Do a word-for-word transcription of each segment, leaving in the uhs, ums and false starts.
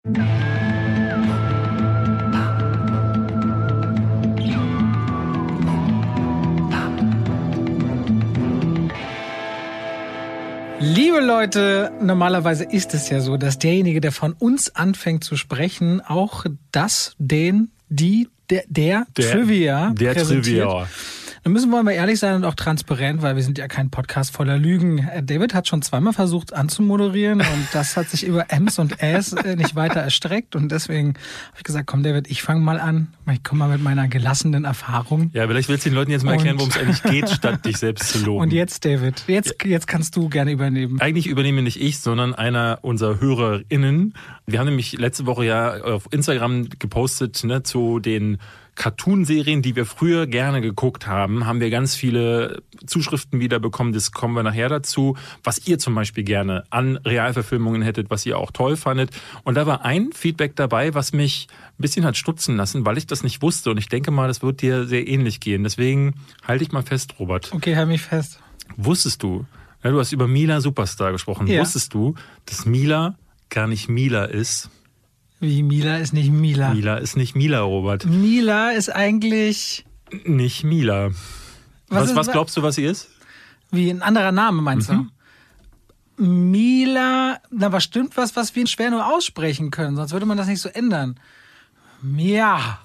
Liebe Leute, normalerweise ist es ja so, dass derjenige, der von uns anfängt zu sprechen, auch das, den, die, der, der, der Trivia der präsentiert. Trivia. Da müssen wir mal ehrlich sein und auch transparent, weil wir sind ja kein Podcast voller Lügen. David hat schon zweimal versucht anzumoderieren und das hat sich über Ems und Äs nicht weiter erstreckt und deswegen habe ich gesagt, komm David, ich fange mal an. Ich komme mal mit meiner gelassenen Erfahrung. Ja, vielleicht willst du den Leuten jetzt mal erklären, worum es eigentlich geht, statt dich selbst zu loben. Und jetzt David, jetzt, jetzt kannst du gerne übernehmen. Eigentlich übernehme nicht ich, sondern einer unserer HörerInnen. Wir haben nämlich letzte Woche ja auf Instagram gepostet, ne, zu den Cartoon-Serien, die wir früher gerne geguckt haben, haben wir ganz viele Zuschriften wieder bekommen. Das kommen wir nachher dazu. Was ihr zum Beispiel gerne an Realverfilmungen hättet, was ihr auch toll fandet. Und da war ein Feedback dabei, was mich ein bisschen hat stutzen lassen, weil ich das nicht wusste. Und ich denke mal, das wird dir sehr ähnlich gehen. Deswegen halte ich mal fest, Robert. Okay, halt mich fest. Wusstest du, ja, du hast über Mila Superstar gesprochen. Ja. Wusstest du, dass Mila gar nicht Mila ist? Wie, Mila ist nicht Mila? Mila ist nicht Mila, Robert. Mila ist eigentlich... Nicht Mila. Was, was, ist, was glaubst du, was sie ist? Wie ein anderer Name, meinst Mhm. du? Mila, na, was stimmt was, was wir schwer nur aussprechen können, sonst würde man das nicht so ändern. Mia.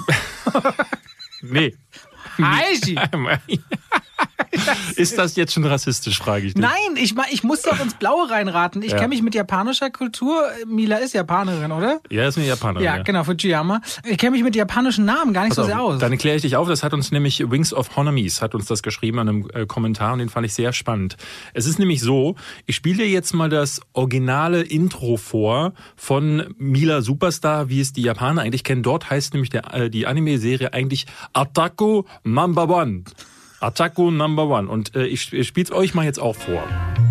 Nee. Aishi. Ist das jetzt schon rassistisch, frage ich dich. Nein, ich, ich muss doch ins Blaue reinraten. Ich Ja. kenne mich mit japanischer Kultur. Mila ist Japanerin, oder? Ja, ist eine Japanerin. Ja, genau, Fujiyama. Ich kenne mich mit japanischen Namen gar nicht Pass so auf, sehr aus. Dann erkläre ich dich auf, das hat uns nämlich Wings of Honomies hat uns das geschrieben an einem äh, Kommentar und den fand ich sehr spannend. Es ist nämlich so, ich spiele dir jetzt mal das originale Intro vor von Mila Superstar, wie es die Japaner eigentlich kennen. Dort heißt nämlich der, äh, die Anime-Serie eigentlich Attaku Number One. Attaku Number One. Und äh, ich, ich spiele es euch mal jetzt auch vor.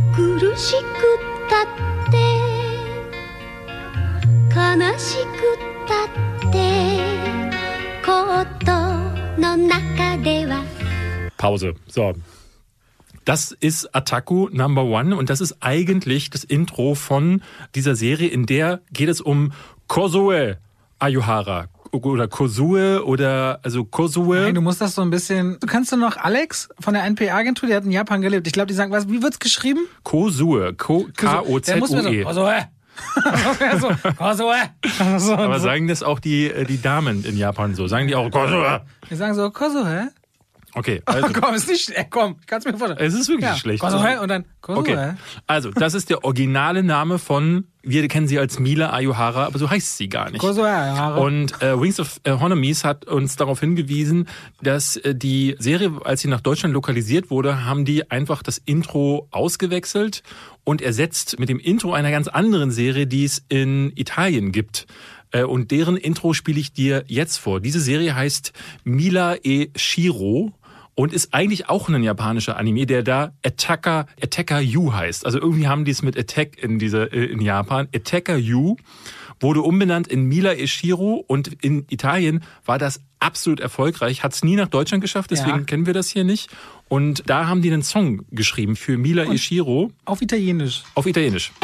Pause. So. Das ist Attaku Number One und das ist eigentlich das Intro von dieser Serie, in der geht es um Kozoe Ayuhara. Oder Kozoe oder, also Kozoe. Nein, du musst das so ein bisschen... Du kannst doch noch Alex von der N P A-Agentur, der hat in Japan gelebt. Ich glaube, die sagen, was, wie wird's geschrieben? Kozoe. K O Z O E. Kozoe. so, Kozoe. So, Aber so. sagen das auch die, die Damen in Japan so? Sagen die auch Kozoe? Wir sagen so, Kozoe. Okay. Also, Oh, komm, ist nicht... Äh, komm, kannst mir vorstellen. es ist wirklich Ja, schlecht. Kozoe und dann Kozoe. Okay. Also, das ist der originale Name von, wir kennen sie als Mila Ayuhara, aber so heißt sie gar nicht. Kozoe, ja. Und äh, Wings of äh, Honomies hat uns darauf hingewiesen, dass äh, die Serie, als sie nach Deutschland lokalisiert wurde, haben die einfach das Intro ausgewechselt und ersetzt mit dem Intro einer ganz anderen Serie, die es in Italien gibt. Äh, und deren Intro spiele ich dir jetzt vor. Diese Serie heißt Mila e Shiro. Und ist eigentlich auch ein japanischer Anime, der da Attacker, Attacker You heißt. Also irgendwie haben die es mit Attack in dieser, in Japan. Attacker You wurde umbenannt in Mila e Shiro und in Italien war das absolut erfolgreich. Hat es nie nach Deutschland geschafft, deswegen Ja. kennen wir das hier nicht. Und da haben die einen Song geschrieben für Mila e Shiro. Auf Italienisch. Auf Italienisch.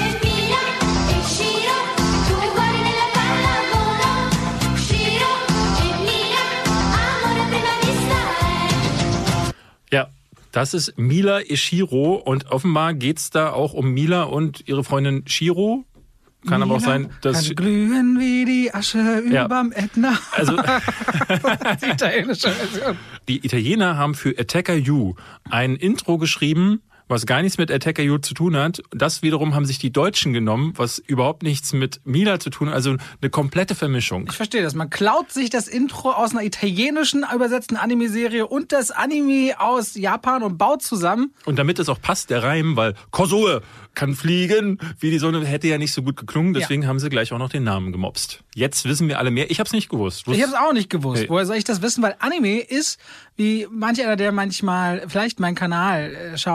Ja, das ist Mila e Shiro und offenbar geht's da auch um Mila und ihre Freundin Shiro. Kann aber auch sein, dass... Kann glühen wie die Asche Ja. überm Ätna. Also Die italienische Version. die Italiener haben für Attacker You ein Intro geschrieben, was gar nichts mit Attacker You zu tun hat. Das wiederum haben sich die Deutschen genommen, was überhaupt nichts mit Mila zu tun hat. Also eine komplette Vermischung. Ich verstehe das. Man klaut sich das Intro aus einer italienischen übersetzten Anime-Serie und das Anime aus Japan und baut zusammen. Und damit es auch passt, der Reim, weil Kozoe kann fliegen, wie die Sonne, hätte ja nicht so gut geklungen. Deswegen ja. haben sie gleich auch noch den Namen gemobst. Jetzt wissen wir alle mehr. Ich habe es nicht gewusst. Ich habe es auch nicht gewusst. Hey. Woher soll ich das wissen? Weil Anime ist, wie manch einer, der manchmal vielleicht meinen Kanal schaut, meint,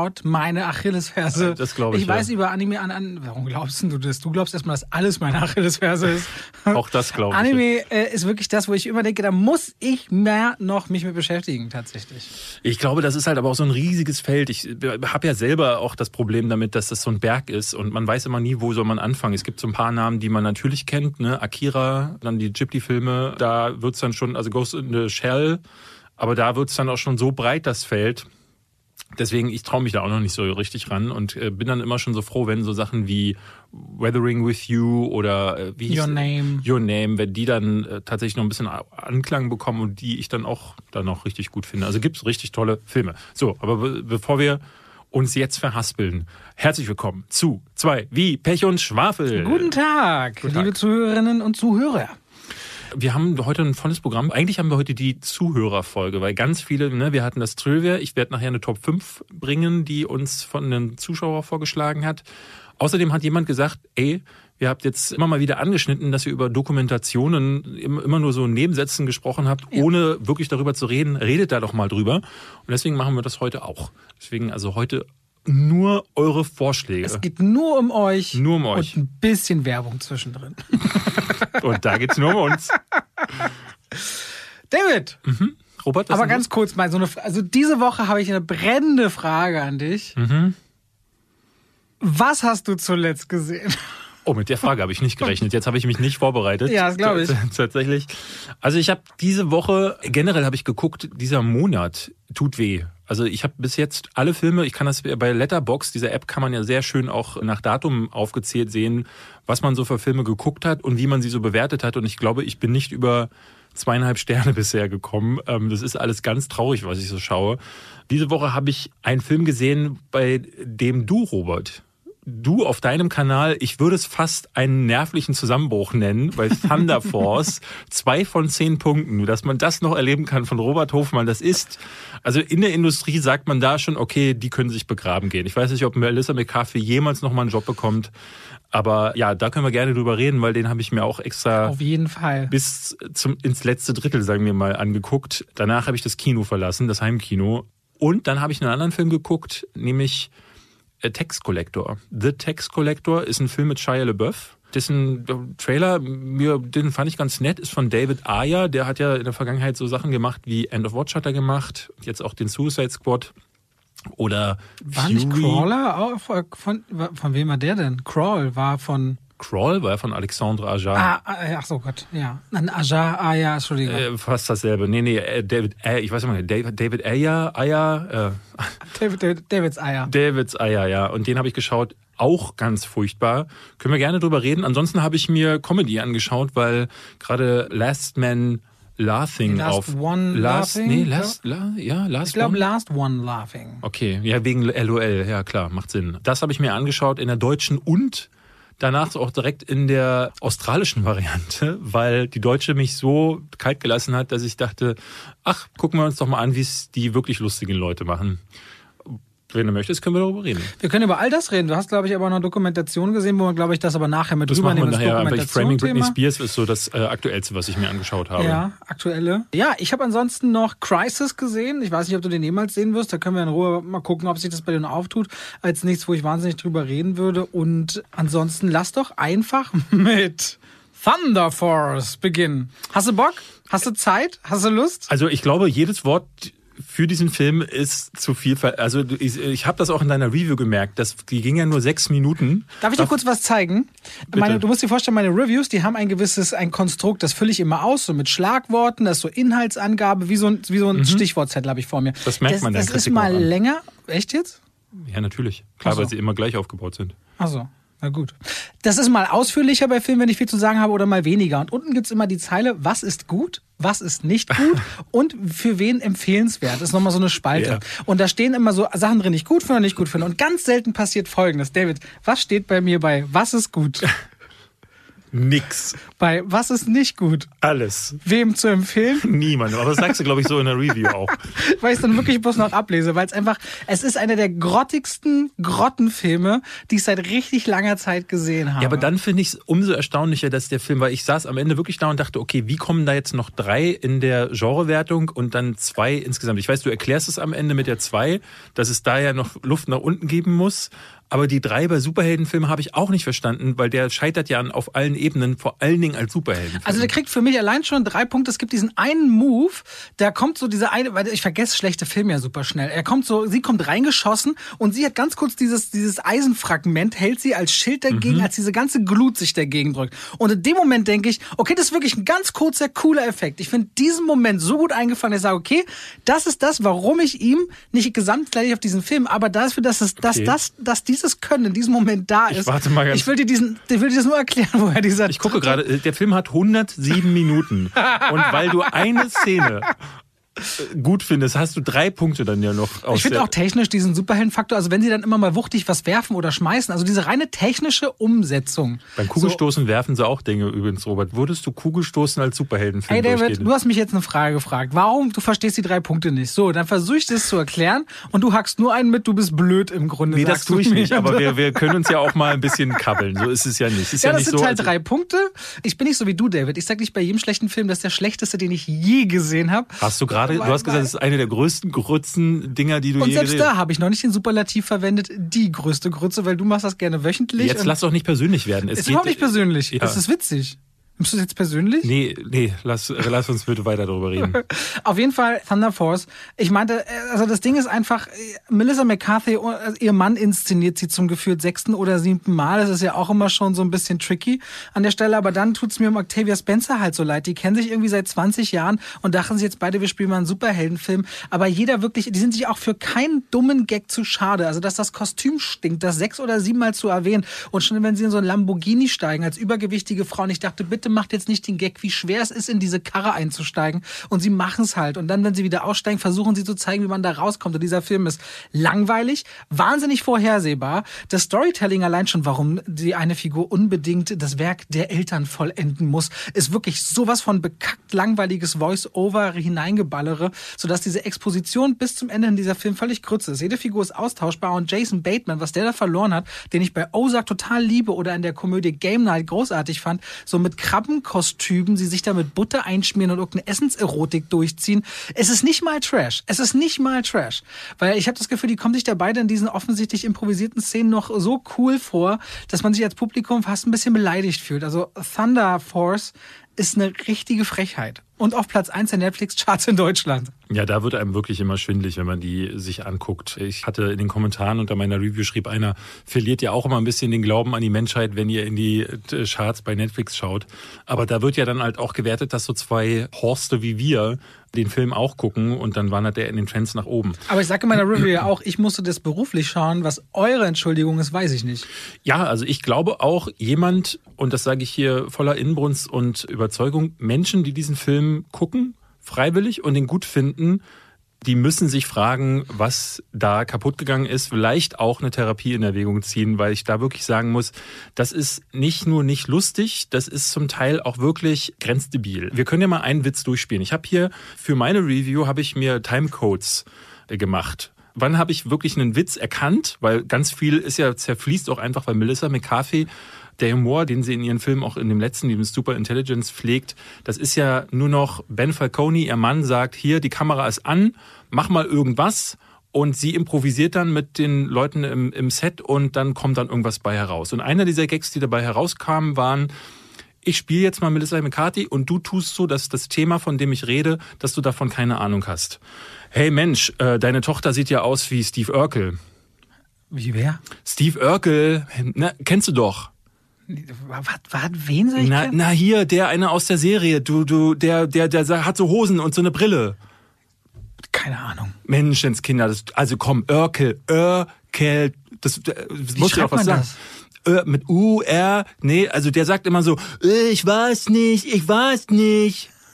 meine Achillesferse. Das glaube ich, Ich weiß ja. über Anime an, an... Warum glaubst du das? Du glaubst erstmal, dass alles meine Achillesferse ist. Auch das glaube ich. Anime äh, ist wirklich das, wo ich immer denke, da muss ich mehr noch mich mit beschäftigen, tatsächlich. Ich glaube, das ist halt aber auch so ein riesiges Feld. Ich habe ja selber auch das Problem damit, dass das so ein Berg ist und man weiß immer nie, wo soll man anfangen. Es gibt so ein paar Namen, die man natürlich kennt, ne? Akira, dann die Ghibli-Filme, da wird's dann schon, also Ghost in the Shell, aber da wird's dann auch schon so breit, das Feld. Deswegen, ich traue mich da auch noch nicht so richtig ran und äh, bin dann immer schon so froh, wenn so Sachen wie Weathering with You oder äh, wie Your Name. Your Name, wenn die dann äh, tatsächlich noch ein bisschen Anklang bekommen und die ich dann auch dann auch richtig gut finde. Also gibt's richtig tolle Filme. So, aber be- bevor wir uns jetzt verhaspeln, herzlich willkommen zu zwei wie Pech und Schwafel. Guten Tag, Guten liebe Tag. Zuhörerinnen und Zuhörer. Wir haben heute ein volles Programm. Eigentlich haben wir heute die Zuhörerfolge, weil ganz viele, ne, wir hatten das Trivia. Ich werde nachher eine Top fünf bringen, die uns von einem Zuschauer vorgeschlagen hat. Außerdem hat jemand gesagt, ey, ihr habt jetzt immer mal wieder angeschnitten, dass ihr über Dokumentationen immer nur so in Nebensätzen gesprochen habt, ja. ohne wirklich darüber zu reden. Redet da doch mal drüber. Und deswegen machen wir das heute auch. Deswegen also heute nur eure Vorschläge. Es geht nur um euch. Nur um euch. Und ein bisschen Werbung zwischendrin. Und da geht's nur um uns. David! Mhm. Robert, was aber denn ganz los? kurz mal, so eine, also diese Woche habe ich eine brennende Frage an dich. Mhm. Was hast du zuletzt gesehen? Oh, mit der Frage habe ich nicht gerechnet. Jetzt habe ich mich nicht vorbereitet. Ja, das glaube ich. Tatsächlich. Also ich habe diese Woche, generell habe ich geguckt, dieser Monat tut weh. Also ich habe bis jetzt alle Filme, ich kann das bei Letterboxd, dieser App kann man ja sehr schön auch nach Datum aufgezählt sehen, was man so für Filme geguckt hat und wie man sie so bewertet hat. Und ich glaube, ich bin nicht über zweieinhalb Sterne bisher gekommen. Das ist alles ganz traurig, was ich so schaue. Diese Woche habe ich einen Film gesehen, bei dem du, Robert, du auf deinem Kanal, ich würde es fast einen nervlichen Zusammenbruch nennen, bei Thunder Force, zwei von zehn Punkten, dass man das noch erleben kann von Robert Hofmann, das ist, also in der Industrie sagt man da schon, okay, die können sich begraben gehen. Ich weiß nicht, ob Melissa McCarthy jemals noch mal einen Job bekommt, aber ja, da können wir gerne drüber reden, weil den habe ich mir auch extra auf jeden Fall bis zum ins letzte Drittel, sagen wir mal, angeguckt. Danach habe ich das Kino verlassen, das Heimkino, und dann habe ich einen anderen Film geguckt, nämlich Tax Collector. The Tax Collector ist ein Film mit Shia LaBeouf. Dessen Trailer, mir, den fand ich ganz nett, ist von David Ayer. Der hat ja in der Vergangenheit so Sachen gemacht wie End of Watch hat er gemacht, jetzt auch den Suicide Squad oder war Fury. Nicht Crawler? Auch von, von, von wem war der denn? Crawl war von... Crawl war von Alexandre Aja. Ah, ach so Gott, ja. Ein Aja, ah ja, Entschuldigung. Äh, fast dasselbe. Nee, nee, David, äh, ich weiß nicht mehr, David, David Ayer, Ayer, äh. David, David, Davids Ayer. Davids Ayer, ja. Und den habe ich geschaut, auch ganz furchtbar. Können wir gerne drüber reden. Ansonsten habe ich mir Comedy angeschaut, weil gerade Last Man Laughing last auf... One last, Laughing? Nee, Last, la, ja, Last Ich glaube One. Last One Laughing. Okay, ja, wegen L O L, ja klar, macht Sinn. Das habe ich mir angeschaut in der deutschen und danach auch direkt in der australischen Variante, weil die deutsche mich so kalt gelassen hat, dass ich dachte, ach, gucken wir uns doch mal an, wie es die wirklich lustigen Leute machen. Wenn du möchtest, können wir darüber reden. Wir können über all das reden. Du hast, glaube ich, aber noch eine Dokumentation gesehen, wo wir, glaube ich, das aber nachher mit das machen wir rübernehmen. nachher, Das aber Framing Britney Dokumentationsthema. Spears ist so das äh, Aktuellste, was ich mir angeschaut habe. Ja, aktuelle. Ja, ich habe ansonsten noch Crisis gesehen. Ich weiß nicht, ob du den jemals sehen wirst. Da können wir in Ruhe mal gucken, ob sich das bei dir noch auftut. Als nichts, wo ich wahnsinnig drüber reden würde. Und ansonsten lass doch einfach mit Thunder Force beginnen. Hast du Bock? Hast du Zeit? Hast du Lust? Also ich glaube, jedes Wort für diesen Film ist zu viel. Ver- Also ich, ich habe das auch in deiner Review gemerkt, dass die ging ja nur sechs Minuten. Darf ich dir kurz was zeigen? Meine, du musst dir vorstellen, meine Reviews, die haben ein gewisses, ein Konstrukt, das fülle ich immer aus, so mit Schlagworten, das ist so Inhaltsangabe, wie so ein, wie so ein mhm. Stichwortzettel habe ich vor mir. Das merkt das, man Das der ist Kritik mal auch an. länger. Echt jetzt? Ja, natürlich. Klar, Ach so. weil sie immer gleich aufgebaut sind. Ach so. Na gut. Das ist mal ausführlicher bei Filmen, wenn ich viel zu sagen habe, oder mal weniger. Und unten gibt's immer die Zeile, was ist gut, was ist nicht gut und für wen empfehlenswert. Das ist nochmal so eine Spalte. Ja. Und da stehen immer so Sachen drin, die ich gut finde und nicht gut finde. Und ganz selten passiert Folgendes. David, was steht bei mir bei was ist gut? Nix. Bei was ist nicht gut? Alles. Wem zu empfehlen? Niemandem. Aber das sagst du, glaube ich, so in der Review auch. Weil ich es dann wirklich bloß noch ablese, weil es einfach, es ist einer der grottigsten Grottenfilme, die ich seit richtig langer Zeit gesehen habe. Ja, aber dann finde ich es umso erstaunlicher, dass der Film, weil ich saß am Ende wirklich da und dachte, okay, wie kommen da jetzt noch drei in der Genrewertung und dann zwei insgesamt? Ich weiß, du erklärst es am Ende mit der zwei, dass es da ja noch Luft nach unten geben muss. Aber die drei bei Superheldenfilmen habe ich auch nicht verstanden, weil der scheitert ja auf allen Ebenen, vor allen Dingen als Superheldenfilm. Also der kriegt für mich allein schon drei Punkte. Es gibt diesen einen Move, da kommt so diese eine, weil ich vergesse schlechte Filme ja super schnell. Er kommt so, sie kommt reingeschossen und sie hat ganz kurz dieses dieses Eisenfragment, hält sie als Schild dagegen, mhm. als diese ganze Glut sich dagegen drückt. Und in dem Moment denke ich, okay, das ist wirklich ein ganz kurzer, cooler Effekt. Ich finde diesen Moment so gut eingefangen, dass ich sage, okay, das ist das, warum ich ihm nicht gesamtgleich auf diesen Film, aber dafür, dass es, dass Okay. das, dass dieses Können in diesem Moment da ist. Ich warte mal ganz. Ich will dir diesen, ich will dir das nur erklären, woher dieser. Ich gucke gerade, der Film hat hundertsieben Minuten. Und weil du eine Szene gut findest, hast du drei Punkte dann ja noch aus. Ich finde auch technisch diesen Superheldenfaktor, also wenn sie dann immer mal wuchtig was werfen oder schmeißen, also diese reine technische Umsetzung. Beim Kugelstoßen so. Werfen sie auch Dinge übrigens, Robert. Würdest du Kugelstoßen als Superheldenfilm Hey David, durchgehen? du hast mich jetzt eine Frage gefragt. Warum? Du verstehst die drei Punkte nicht. So, dann versuche ich das zu erklären und du hackst nur einen mit, du bist blöd im Grunde. Nee, das tue ich mir. nicht, aber wir, wir können uns ja auch mal ein bisschen kabbeln. So ist es ja nicht. Ist ja, ja, das nicht sind so, halt also drei Punkte. Ich bin nicht so wie du, David. Ich sag nicht bei jedem schlechten Film, das ist der schlechteste, den ich je gesehen habe. Hast du gerade, du hast gesagt, das ist eine der größten Grützen-Dinger, die du Und je selbst gesehen hast. da habe ich noch nicht den Superlativ verwendet, die größte Grütze, weil du machst das gerne wöchentlich. Jetzt lass doch nicht persönlich werden. Es ist geht, überhaupt nicht persönlich. Ja. Das ist witzig. Nimmst du das jetzt persönlich? Nee, nee, lass, lass uns bitte weiter darüber reden. Auf jeden Fall Thunder Force. Ich meinte, also das Ding ist einfach, Melissa McCarthy, ihr Mann inszeniert sie zum gefühlt sechsten oder siebten Mal. Das ist ja auch immer schon so ein bisschen tricky an der Stelle. Aber dann tut's mir um Octavia Spencer halt so leid. Die kennen sich irgendwie seit zwanzig Jahren und dachten sich jetzt beide, wir spielen mal einen Superheldenfilm. Aber jeder wirklich, die sind sich auch für keinen dummen Gag zu schade. Also dass das Kostüm stinkt, das sechs oder siebenmal zu erwähnen. Und schon wenn sie in so ein Lamborghini steigen als übergewichtige Frauen, ich dachte, bitte macht jetzt nicht den Gag, wie schwer es ist, in diese Karre einzusteigen. Und sie machen es halt. Und dann, wenn sie wieder aussteigen, versuchen sie zu zeigen, wie man da rauskommt. Und dieser Film ist langweilig, wahnsinnig vorhersehbar. Das Storytelling allein schon, warum die eine Figur unbedingt das Werk der Eltern vollenden muss, ist wirklich sowas von bekackt langweiliges Voice-Over hineingeballere, sodass diese Exposition bis zum Ende in dieser Film völlig grütze ist. Jede Figur ist austauschbar und Jason Bateman, was der da verloren hat, den ich bei Ozark total liebe oder in der Komödie Game Night großartig fand, so mit Krabbenkostümen, sie sich da mit Butter einschmieren und irgendeine Essenserotik durchziehen. Es ist nicht mal Trash. Es ist nicht mal Trash. Weil ich habe das Gefühl, die kommen sich da beide in diesen offensichtlich improvisierten Szenen noch so cool vor, dass man sich als Publikum fast ein bisschen beleidigt fühlt. Also Thunder Force ist eine richtige Frechheit. Und auf Platz eins der Netflix-Charts in Deutschland. Ja, da wird einem wirklich immer schwindelig, wenn man die sich anguckt. Ich hatte in den Kommentaren unter meiner Review schrieb einer, verliert ja auch immer ein bisschen den Glauben an die Menschheit, wenn ihr in die Charts bei Netflix schaut. Aber da wird ja dann halt auch gewertet, dass so zwei Horste wie wir den Film auch gucken und dann wandert der in den Trends nach oben. Aber ich sage in meiner Review ja auch, ich musste das beruflich schauen. Was eure Entschuldigung ist, weiß ich nicht. Ja, also ich glaube auch jemand, und das sage ich hier voller Inbrunst und Überzeugung, Menschen, die diesen Film gucken, freiwillig und den gut finden, die müssen sich fragen, was da kaputt gegangen ist, vielleicht auch eine Therapie in Erwägung ziehen, weil ich da wirklich sagen muss, das ist nicht nur nicht lustig, das ist zum Teil auch wirklich grenzdebil. Wir können ja mal einen Witz durchspielen. Ich habe hier für meine Review habe ich mir Timecodes gemacht. Wann habe ich wirklich einen Witz erkannt? Weil ganz viel ist ja zerfließt auch einfach, weil Melissa McCarthy, der Humor, den sie in ihren Filmen auch in dem letzten, dem Super Intelligence pflegt, das ist ja nur noch Ben Falcone, ihr Mann sagt, hier, die Kamera ist an, mach mal irgendwas und sie improvisiert dann mit den Leuten im, im Set und dann kommt dann irgendwas bei heraus. Und einer dieser Gags, die dabei herauskamen, waren, ich spiele jetzt mal Melissa McCarthy und du tust so, dass das Thema, von dem ich rede, dass du davon keine Ahnung hast. Hey Mensch, äh, deine Tochter sieht ja aus wie Steve Urkel. Wie wer? Steve Urkel, na, kennst du doch. Was, was, wen soll ich Na, kennen? na hier, der eine aus der Serie, du, du, der, der, der hat so Hosen und so eine Brille. Keine Ahnung. Menschenskinder, das, also komm, Urkel, Urkel, das, das muss ja auch was sagen. Ö, mit U, R, nee, also der sagt immer so, ich weiß nicht, ich weiß nicht.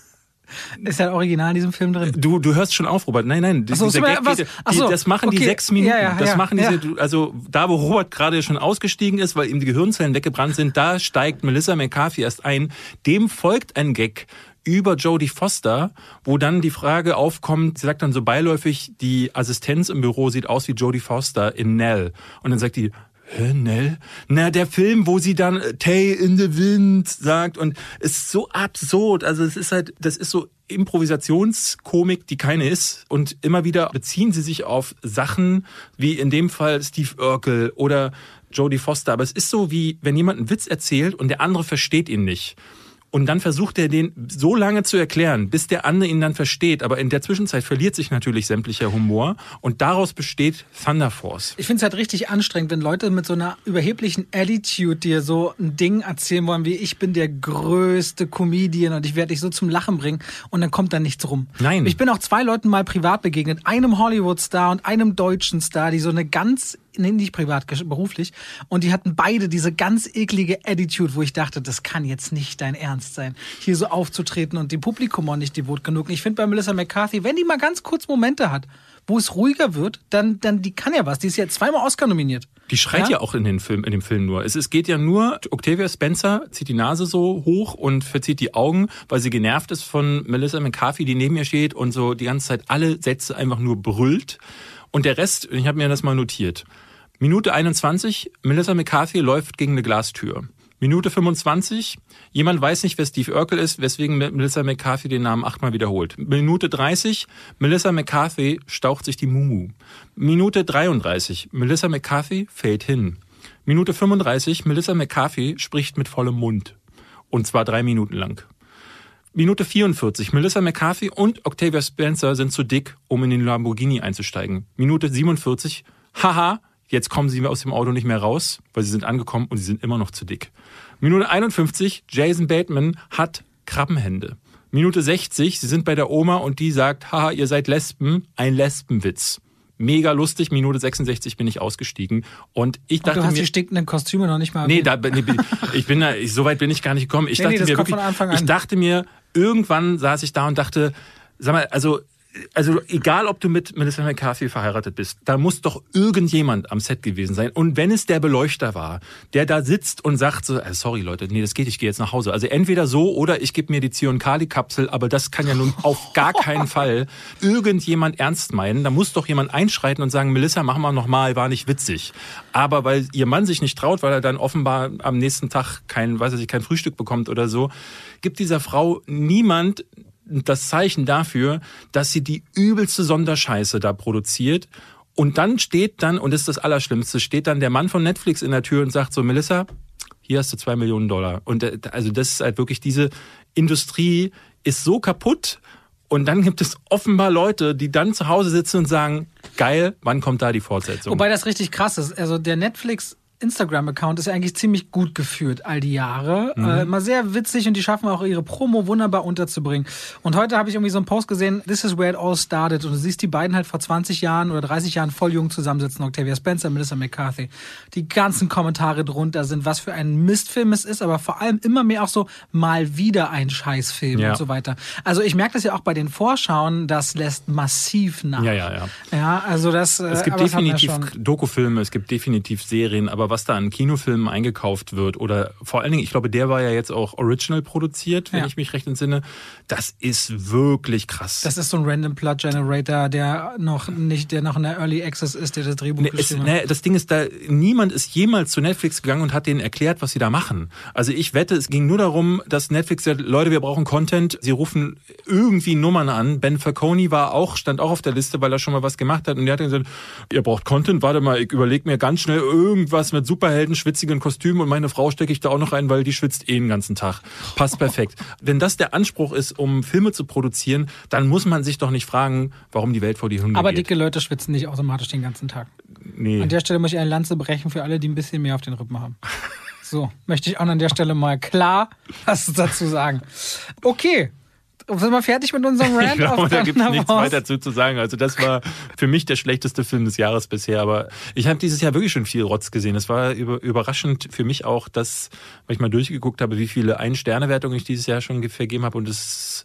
Ist ja original in diesem Film drin. Du, du hörst schon auf, Robert. Nein, nein. So, dieser Gag, was? die, So, das machen okay. die sechs Minuten. Ja, ja, das ja, machen diese, ja. also da, wo Robert gerade schon ausgestiegen ist, weil ihm die Gehirnzellen weggebrannt sind, da steigt Melissa McCarthy erst ein. Dem folgt ein Gag über Jodie Foster, wo dann die Frage aufkommt, sie sagt dann so beiläufig, die Assistenz im Büro sieht aus wie Jodie Foster in Nell. Und dann sagt die, hä, Nell? Na, der Film, wo sie dann Tay in the Wind sagt und es ist so absurd. Also es ist halt, das ist so Improvisationskomik, die keine ist. Und immer wieder beziehen sie sich auf Sachen, wie in dem Fall Steve Urkel oder Jodie Foster. Aber es ist so, wie wenn jemand einen Witz erzählt und der andere versteht ihn nicht. Und dann versucht er, den so lange zu erklären, bis der andere ihn dann versteht. Aber in der Zwischenzeit verliert sich natürlich sämtlicher Humor. Und daraus besteht Thunder Force. Ich finde es halt richtig anstrengend, wenn Leute mit so einer überheblichen Attitude dir so ein Ding erzählen wollen, wie ich bin der größte Comedian und ich werde dich so zum Lachen bringen. Und dann kommt da nichts rum. Nein. Ich bin auch zwei Leuten mal privat begegnet. Einem Hollywood-Star und einem deutschen Star, die so eine ganz... Nee, nicht privat, beruflich. Und die hatten beide diese ganz eklige Attitude, wo ich dachte, das kann jetzt nicht dein Ernst sein, hier so aufzutreten und dem Publikum auch nicht devot genug. Ich finde bei Melissa McCarthy, wenn die mal ganz kurz Momente hat, wo es ruhiger wird, dann, dann die kann ja was. Die ist ja zweimal Oscar nominiert. Die schreit ja, ja auch in, den Film, in dem Film nur. Es, es geht ja nur, Octavia Spencer zieht die Nase so hoch und verzieht die Augen, weil sie genervt ist von Melissa McCarthy, die neben ihr steht und so die ganze Zeit alle Sätze einfach nur brüllt. Und der Rest, ich habe mir das mal notiert. Minute einundzwanzig, Melissa McCarthy läuft gegen eine Glastür. Minute fünfundzwanzig, jemand weiß nicht, wer Steve Urkel ist, weswegen Melissa McCarthy den Namen achtmal wiederholt. Minute dreißig, Melissa McCarthy staucht sich die Mumu. Minute dreiunddreißig, Melissa McCarthy fällt hin. Minute fünfunddreißig, Melissa McCarthy spricht mit vollem Mund. Und zwar drei Minuten lang. Minute vierundvierzig, Melissa McCarthy und Octavia Spencer sind zu dick, um in den Lamborghini einzusteigen. Minute siebenundvierzig, haha, jetzt kommen sie aus dem Auto nicht mehr raus, weil sie sind angekommen und sie sind immer noch zu dick. Minute einundfünfzig, Jason Bateman hat Krabbenhände. Minute sechzig, sie sind bei der Oma und die sagt, haha, ihr seid Lesben, ein Lesbenwitz. Mega lustig, Minute sechsundsechzig bin ich ausgestiegen und ich dachte und du hast mir, die stinkenden Kostüme noch nicht mal nee, da, nee, ich bin da, so weit bin ich gar nicht gekommen. Ich nee, dachte nee, das mir kommt wirklich, von Anfang an. ich dachte mir, irgendwann saß ich da und dachte, sag mal, also Also egal, ob du mit Melissa McCarthy verheiratet bist, da muss doch irgendjemand am Set gewesen sein. Und wenn es der Beleuchter war, der da sitzt und sagt so, äh, sorry Leute, nee, das geht, ich gehe jetzt nach Hause. Also entweder so oder ich gebe mir die Zyankali-Kapsel, aber das kann ja nun auf gar keinen Fall irgendjemand ernst meinen. Da muss doch jemand einschreiten und sagen, Melissa, mach mal nochmal, war nicht witzig. Aber weil ihr Mann sich nicht traut, weil er dann offenbar am nächsten Tag kein, weiß ich, kein Frühstück bekommt oder so, gibt dieser Frau niemand das Zeichen dafür, dass sie die übelste Sonderscheiße da produziert. Und dann steht dann, und das ist das Allerschlimmste, steht dann der Mann von Netflix in der Tür und sagt so, Melissa, hier hast du zwei Millionen Dollar. Und also das ist halt wirklich, diese Industrie ist so kaputt. Und dann gibt es offenbar Leute, die dann zu Hause sitzen und sagen, geil, wann kommt da die Fortsetzung? Wobei das richtig krass ist. Also der Netflix Instagram-Account ist ja eigentlich ziemlich gut geführt all die Jahre. Mhm. Äh, mal sehr witzig und die schaffen auch ihre Promo wunderbar unterzubringen. Und heute habe ich irgendwie so einen Post gesehen, this is where it all started. Und du siehst die beiden halt vor zwanzig Jahren oder dreißig Jahren voll jung zusammensitzen. Octavia Spencer, Melissa McCarthy. Die ganzen Kommentare drunter sind, was für ein Mistfilm es ist, aber vor allem immer mehr auch so mal wieder ein Scheißfilm ja. und so weiter. Also ich merke das ja auch bei den Vorschauen, das lässt massiv nach. Ja, ja, ja. Ja, also das, es gibt definitiv Dokufilme, es gibt definitiv Serien, aber was da an Kinofilmen eingekauft wird oder vor allen Dingen, ich glaube, der war ja jetzt auch original produziert, wenn ja. ich mich recht entsinne, das ist wirklich krass. Das ist so ein Random Plot Generator, der noch nicht, der noch in der Early Access ist, der das Drehbuch ne, geschrieben es, hat. Ne, das Ding ist, da niemand ist jemals zu Netflix gegangen und hat denen erklärt, was sie da machen. Also ich wette, es ging nur darum, dass Netflix sagt, Leute, wir brauchen Content, sie rufen irgendwie Nummern an. Ben Falcone war auch, stand auch auf der Liste, weil er schon mal was gemacht hat und der hat gesagt, ihr braucht Content, warte mal, ich überlege mir ganz schnell irgendwas mit Superhelden, schwitzigen Kostümen und meine Frau stecke ich da auch noch rein, weil die schwitzt eh den ganzen Tag. Passt perfekt. Wenn das der Anspruch ist, um Filme zu produzieren, dann muss man sich doch nicht fragen, warum die Welt vor die Hunde Aber geht. dicke Leute schwitzen nicht automatisch den ganzen Tag. Nee. An der Stelle muss ich eine Lanze brechen für alle, die ein bisschen mehr auf den Rippen haben. So, möchte ich auch an der Stelle mal klar was dazu sagen. Okay. Sind wir fertig mit unserem Rant? Ich glaube, auf da gibt es nichts Wars? weiter dazu zu sagen. Also das war für mich der schlechteste Film des Jahres bisher. Aber ich habe dieses Jahr wirklich schon viel Rotz gesehen. Es war über, überraschend für mich auch, dass, weil ich mal durchgeguckt habe, wie viele Ein-Sterne-Wertungen ich dieses Jahr schon vergeben habe. Und es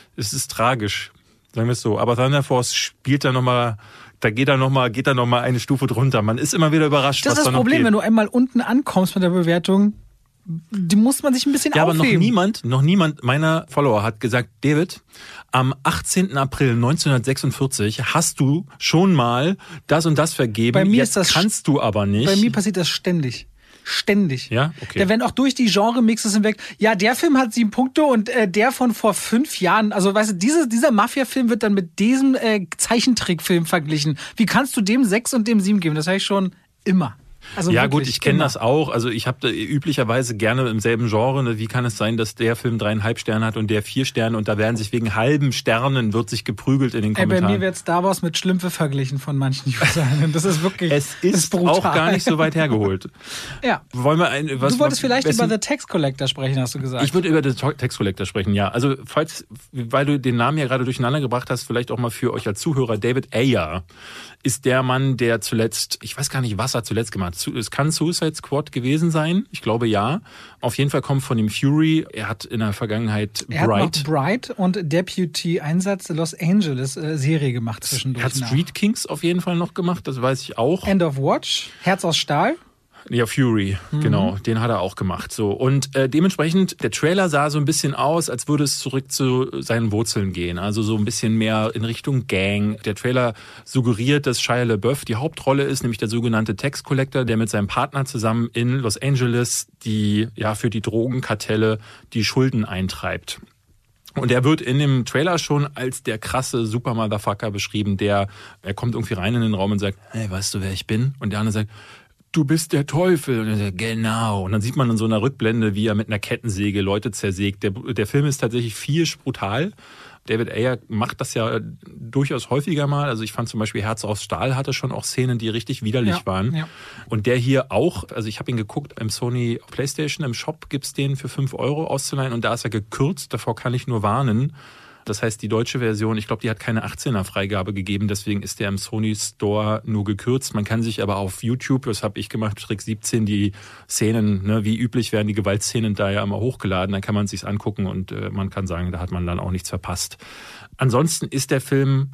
es ist tragisch, sagen wir es so. Aber Thunder Force spielt da nochmal, da geht er nochmal, geht er noch mal eine Stufe drunter. Man ist immer wieder überrascht, das was da noch geht. Das ist das Problem, wenn du einmal unten ankommst mit der Bewertung, die muss man sich ein bisschen ja, aufheben. Ja, aber noch niemand, noch niemand meiner Follower hat gesagt, David, am achtzehnten April neunzehnhundertsechsundvierzig hast du schon mal das und das vergeben. Bei mir Jetzt ist das kannst du aber nicht. Bei mir passiert das ständig. Ständig. Ja, okay. Da werden auch durch die Genre-Mixes hinweg, ja, der Film hat sieben Punkte und äh, der von vor fünf Jahren, also weißt du, diese, dieser Mafia-Film wird dann mit diesem äh, Zeichentrickfilm verglichen. Wie kannst du dem sechs und dem sieben geben? Das habe ich schon immer. Also ja wirklich, gut, ich kenne immer. das auch. Also ich habe üblicherweise gerne im selben Genre. Ne? Wie kann es sein, dass der Film dreieinhalb Sterne hat und der vier Sterne und da werden sich wegen halben Sternen wird sich geprügelt in den Kommentaren. Ey, bei mir wird Star Wars mit Schlümpfe verglichen von manchen Usern. Das ist wirklich Es ist, ist brutal. Auch gar nicht so weit hergeholt. Ja. Wollen wir ein, was, du wolltest vielleicht wessen, über The Tax Collector sprechen, hast du gesagt. Ich würde über The Tax Collector sprechen, ja. Also falls, weil du den Namen ja gerade durcheinander gebracht hast, vielleicht auch mal für euch als Zuhörer, David Ayer ist der Mann, der zuletzt, ich weiß gar nicht, was er zuletzt gemacht hat. Es kann Suicide Squad gewesen sein. Ich glaube, ja. Auf jeden Fall kommt von ihm Fury. Er hat in der Vergangenheit er Bright. Hat noch Bright und Deputy Einsatz Los Angeles äh, Serie gemacht zwischendurch. Er hat Street Kings auf jeden Fall noch gemacht, das weiß ich auch. End of Watch, Herz aus Stahl. Ja, Fury, mhm. genau, den hat er auch gemacht. So und äh, dementsprechend, der Trailer sah so ein bisschen aus, als würde es zurück zu seinen Wurzeln gehen. Also so ein bisschen mehr in Richtung Gang. Der Trailer suggeriert, dass Shia LaBeouf die Hauptrolle ist, nämlich der sogenannte Tax Collector, der mit seinem Partner zusammen in Los Angeles die ja für die Drogenkartelle die Schulden eintreibt. Und er wird in dem Trailer schon als der krasse Super-Motherfucker beschrieben, der, er kommt irgendwie rein in den Raum und sagt, hey, weißt du, wer ich bin? Und der andere sagt, du bist der Teufel. Und er sagt, genau. Und dann sieht man in so einer Rückblende, wie er mit einer Kettensäge Leute zersägt. Der, der Film ist tatsächlich viehisch brutal. David Ayer macht das ja durchaus häufiger mal. Also ich fand zum Beispiel Herz aus Stahl hatte schon auch Szenen, die richtig widerlich ja, waren. Ja. Und der hier auch, also ich habe ihn geguckt im Sony PlayStation, im Shop gibt's den für fünf Euro auszuleihen und da ist er gekürzt, davor kann ich nur warnen. Das heißt, die deutsche Version, ich glaube, die hat keine achtzehner Freigabe gegeben, deswegen ist der im Sony Store nur gekürzt. Man kann sich aber auf YouTube, das habe ich gemacht, Trick siebzehn, die Szenen, ne, wie üblich werden die Gewaltszenen da ja immer hochgeladen, dann kann man sich's angucken und äh, man kann sagen, da hat man dann auch nichts verpasst. Ansonsten ist der Film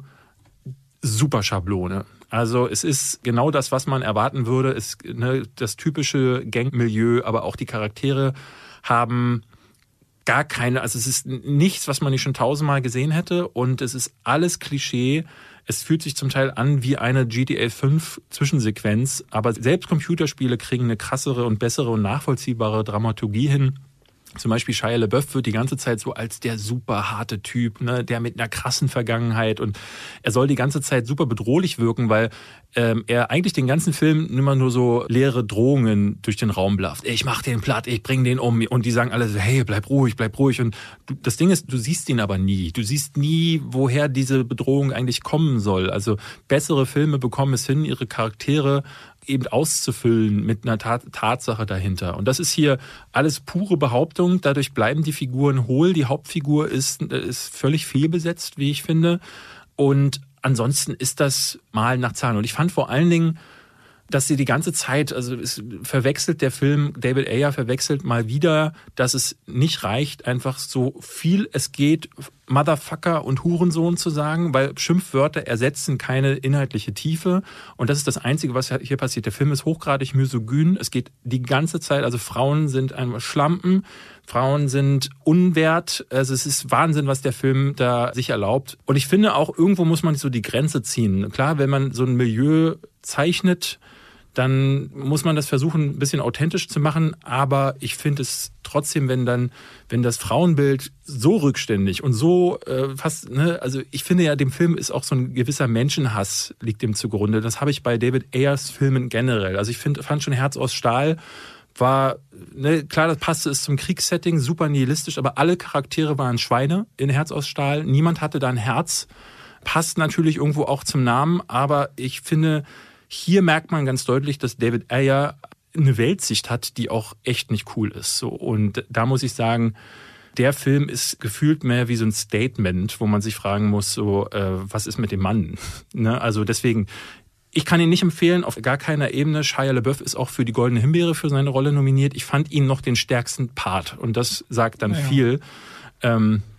super Schablone. Also es ist genau das, was man erwarten würde. Es, ne, das typische Gangmilieu, aber auch die Charaktere haben gar keine, also es ist nichts, was man nicht schon tausendmal gesehen hätte und es ist alles Klischee. Es fühlt sich zum Teil an wie eine G T A fünf Zwischensequenz, aber selbst Computerspiele kriegen eine krassere und bessere und nachvollziehbare Dramaturgie hin. Zum Beispiel Shia LaBeouf wird die ganze Zeit so als der super harte Typ, ne, der mit einer krassen Vergangenheit und er soll die ganze Zeit super bedrohlich wirken, weil ähm, er eigentlich den ganzen Film immer nur so leere Drohungen durch den Raum blafft. Ich mach den platt, ich bring den um und die sagen alle so, hey, bleib ruhig, bleib ruhig und du, das Ding ist, du siehst ihn aber nie. Du siehst nie, woher diese Bedrohung eigentlich kommen soll. Also bessere Filme bekommen es hin, ihre Charaktere eben auszufüllen mit einer Tat- Tatsache dahinter. Und das ist hier alles pure Behauptung. Dadurch bleiben die Figuren hohl. Die Hauptfigur ist, ist völlig fehlbesetzt, wie ich finde. Und ansonsten ist das Malen nach Zahlen. Und ich fand vor allen Dingen, dass sie die ganze Zeit, also es verwechselt der Film, David Ayer verwechselt mal wieder, dass es nicht reicht, einfach so viel es geht, Motherfucker und Hurensohn zu sagen, weil Schimpfwörter ersetzen keine inhaltliche Tiefe und das ist das Einzige, was hier passiert. Der Film ist hochgradig misogyn, es geht die ganze Zeit, also Frauen sind einfach Schlampen, Frauen sind unwert, also es ist Wahnsinn, was der Film da sich erlaubt und ich finde auch, irgendwo muss man so die Grenze ziehen. Klar, wenn man so ein Milieu zeichnet, dann muss man das versuchen, ein bisschen authentisch zu machen. Aber ich finde es trotzdem, wenn dann, wenn das Frauenbild so rückständig und so äh, fast, ne, also ich finde ja, dem Film ist auch so ein gewisser Menschenhass liegt dem zugrunde. Das habe ich bei David Ayers Filmen generell. Also ich finde, fand schon Herz aus Stahl war, ne, klar, das passte es zum Kriegssetting, super nihilistisch, aber alle Charaktere waren Schweine in Herz aus Stahl. Niemand hatte da ein Herz. Passt natürlich irgendwo auch zum Namen, aber ich finde, hier merkt man ganz deutlich, dass David Ayer eine Weltsicht hat, die auch echt nicht cool ist. So, und da muss ich sagen, der Film ist gefühlt mehr wie so ein Statement, wo man sich fragen muss, so, äh, was ist mit dem Mann? Ne? Also deswegen, ich kann ihn nicht empfehlen, auf gar keiner Ebene. Shia LaBeouf ist auch für die Goldene Himbeere für seine Rolle nominiert. Ich fand ihn noch den stärksten Part und das sagt dann ja. viel. Ähm,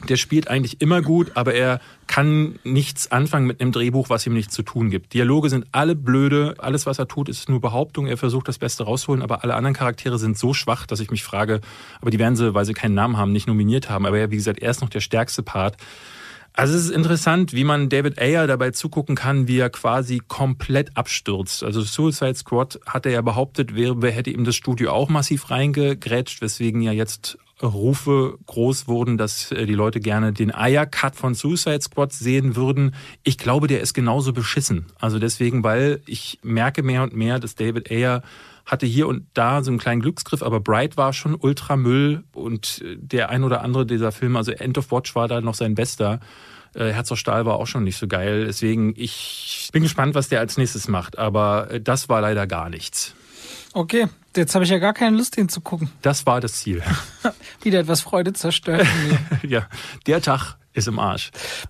Der spielt eigentlich immer gut, aber er kann nichts anfangen mit einem Drehbuch, was ihm nichts zu tun gibt. Dialoge sind alle blöde, alles, was er tut, ist nur Behauptung. Er versucht, das Beste rauszuholen, aber alle anderen Charaktere sind so schwach, dass ich mich frage, aber die werden sie, weil sie keinen Namen haben, nicht nominiert haben. Aber ja, wie gesagt, er ist noch der stärkste Part. Also es ist interessant, wie man David Ayer dabei zugucken kann, wie er quasi komplett abstürzt. Also Suicide Squad hat er ja behauptet, wäre, hätte ihm das Studio auch massiv reingegrätscht, weswegen ja jetzt Rufe groß wurden, dass die Leute gerne den Ayer-Cut von Suicide Squad sehen würden. Ich glaube, der ist genauso beschissen. Also deswegen, weil ich merke mehr und mehr, dass David Ayer hatte hier und da so einen kleinen Glücksgriff, aber Bright war schon Ultramüll und der ein oder andere dieser Filme, also End of Watch war da noch sein bester. Herz aus Stahl war auch schon nicht so geil. Deswegen, ich bin gespannt, was der als nächstes macht, aber das war leider gar nichts. Okay, jetzt habe ich ja gar keine Lust, ihn zu gucken. Das war das Ziel. Wieder etwas Freude zerstört. Ja, der Tag ist im Arsch.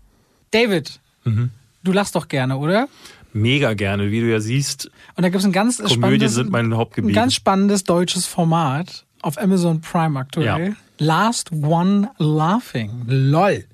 David, mhm. du lachst doch gerne, oder? Mega gerne, wie du ja siehst. Und da gibt es ein ganz Komödien spannendes, sind mein Hauptgebiet. Ein ganz spannendes deutsches Format auf Amazon Prime aktuell. Ja. Last One Laughing. LOL.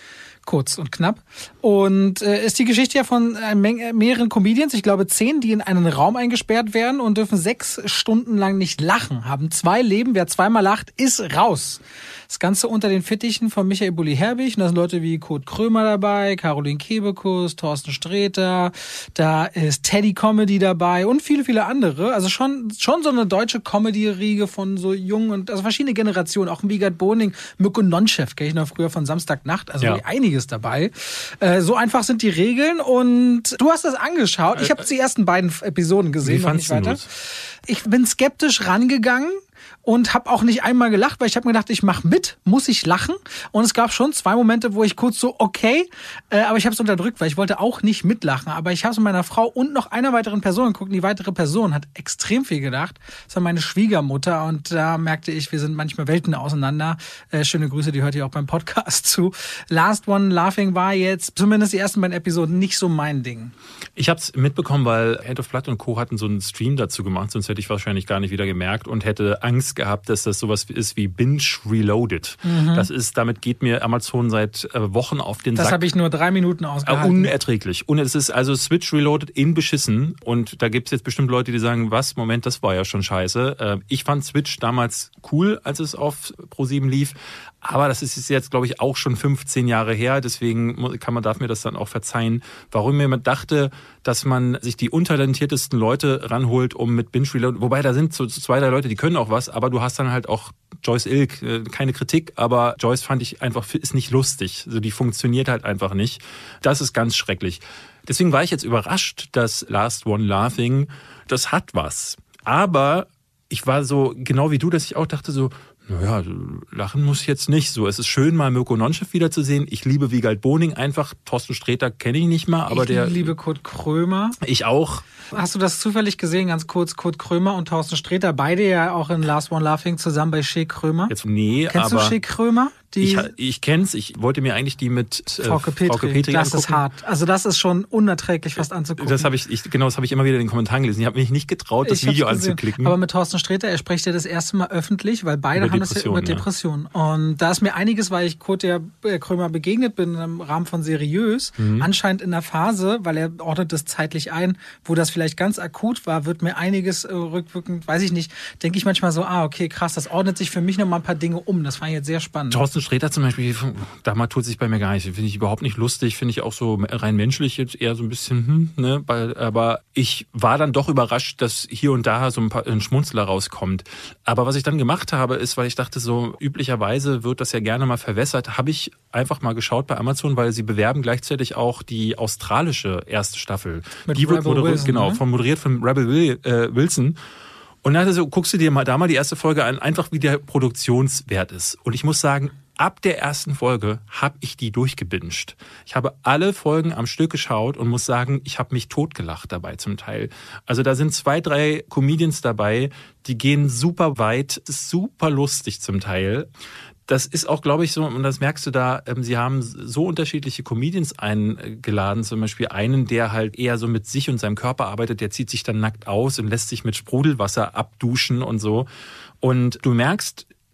Kurz und knapp. Und äh, ist die Geschichte ja von äh, mehreren Comedians, ich glaube zehn, die in einen Raum eingesperrt werden und dürfen sechs Stunden lang nicht lachen. Haben zwei Leben, wer zweimal lacht, ist raus. Das Ganze unter den Fittichen von Michael Bulli-Herbig. Und da sind Leute wie Kurt Krömer dabei, Caroline Kebekus, Thorsten Sträter, da ist Teddy Comedy dabei und viele, viele andere. Also schon schon so eine deutsche Comedy-Riege von so jungen und also verschiedene Generationen. Auch ein Wiegald Boning, Mirko Nonchef, kenne ich noch früher von Samstagnacht. Also ja. einiges dabei. Äh, so einfach sind die Regeln und du hast das angeschaut. Ich habe die ersten beiden Episoden gesehen, noch nicht weiter. Ich bin skeptisch rangegangen. Und habe auch nicht einmal gelacht, weil ich habe mir gedacht, ich mache mit, muss ich lachen. Und es gab schon zwei Momente, wo ich kurz so, okay, äh, aber ich habe es unterdrückt, weil ich wollte auch nicht mitlachen. Aber ich habe es mit meiner Frau und noch einer weiteren Person geguckt. Und die weitere Person hat extrem viel gedacht. Das war meine Schwiegermutter. Und da merkte ich, wir sind manchmal Welten auseinander. Äh, schöne Grüße, die hört ihr auch beim Podcast zu. Last One Laughing war jetzt, zumindest die ersten beiden Episoden, nicht so mein Ding. Ich habe es mitbekommen, weil Hand of Blood und Co. hatten so einen Stream dazu gemacht. Sonst hätte ich wahrscheinlich gar nicht wieder gemerkt und hätte Angst gehabt, dass das sowas ist wie Binge Reloaded. Mhm. Das ist, damit geht mir Amazon seit äh, Wochen auf den das Sack. Das habe ich nur drei Minuten ausgehalten. Äh, unerträglich. Und es ist also Switch Reloaded in beschissen. Und da gibt es jetzt bestimmt Leute, die sagen, was, Moment, das war ja schon scheiße. Äh, ich fand Switch damals cool, als es auf ProSieben lief. Aber das ist jetzt, glaube ich, auch schon fünfzehn Jahre her. Deswegen kann man, darf mir das dann auch verzeihen, warum mir man dachte, dass man sich die untalentiertesten Leute ranholt, um mit Binge Reload. Wobei da sind so zwei, drei Leute, die können auch was, aber du hast dann halt auch Joyce Ilk, keine Kritik, aber Joyce fand ich einfach, ist nicht lustig. Also die funktioniert halt einfach nicht. Das ist ganz schrecklich. Deswegen war ich jetzt überrascht, dass Last One Laughing, das hat was. Aber ich war so, genau wie du, dass ich auch dachte so, naja, lachen muss ich jetzt nicht so. Es ist schön, mal Mirko Nonchef wiederzusehen. Ich liebe Wiegald Boning einfach. Thorsten Sträter kenne ich nicht mal, aber ich der... Ich liebe Kurt Krömer. Ich auch. Hast du das zufällig gesehen, ganz kurz? Kurt Krömer und Thorsten Sträter, beide ja auch in Last One Laughing zusammen bei Shea Krömer. Jetzt, nee, Kennst aber... du Shea Krömer? Die ich ich kenn's. Ich wollte mir eigentlich die mit äh, Frauke Petri. Frauke Petri das angucken. Ist hart. Also das ist schon unerträglich fast anzugucken. Das habe ich, ich, genau, das habe ich immer wieder in den Kommentaren gelesen. Ich habe mich nicht getraut, das ich Video anzuklicken. Aber mit Thorsten Sträter, er spricht ja das erste Mal öffentlich, weil beide über haben das ja über Depression. Ja. Und da ist mir einiges, weil ich Kurt der Krömer begegnet bin im Rahmen von Seriös, mhm. anscheinend in der Phase, weil er ordnet das zeitlich ein, wo das vielleicht ganz akut war, wird mir einiges äh, rückwirkend, weiß ich nicht, denke ich manchmal so, ah, okay, krass, das ordnet sich für mich noch mal ein paar Dinge um. Das fand ich jetzt sehr spannend. Thorsten Sträter zum Beispiel, damals tut sich bei mir gar nicht. Finde ich überhaupt nicht lustig, finde ich auch so rein menschlich jetzt eher so ein bisschen, hm, ne, aber ich war dann doch überrascht, dass hier und da so ein, paar, ein Schmunzler rauskommt. Aber was ich dann gemacht habe, ist, weil ich dachte, so üblicherweise wird das ja gerne mal verwässert, habe ich einfach mal geschaut bei Amazon, weil sie bewerben gleichzeitig auch die australische erste Staffel. Mit die wird Rebel moderiert, Wilson, genau, ne? von moderiert von Rebel Will, äh, Wilson. Und dann so, guckst du dir mal da mal die erste Folge an, einfach wie der Produktionswert ist. Und ich muss sagen, ab der ersten Folge habe ich die durchgebinged. Ich habe alle Folgen am Stück geschaut und muss sagen, ich habe mich totgelacht dabei zum Teil. Also da sind zwei, drei Comedians dabei, die gehen super weit, ist super lustig zum Teil. Das ist auch, glaube ich, so, und das merkst du da, ähm, sie haben so unterschiedliche Comedians eingeladen, zum Beispiel einen, der halt eher so mit sich und seinem Körper arbeitet, der zieht sich dann nackt aus und lässt sich mit Sprudelwasser abduschen und so. Und du merkst,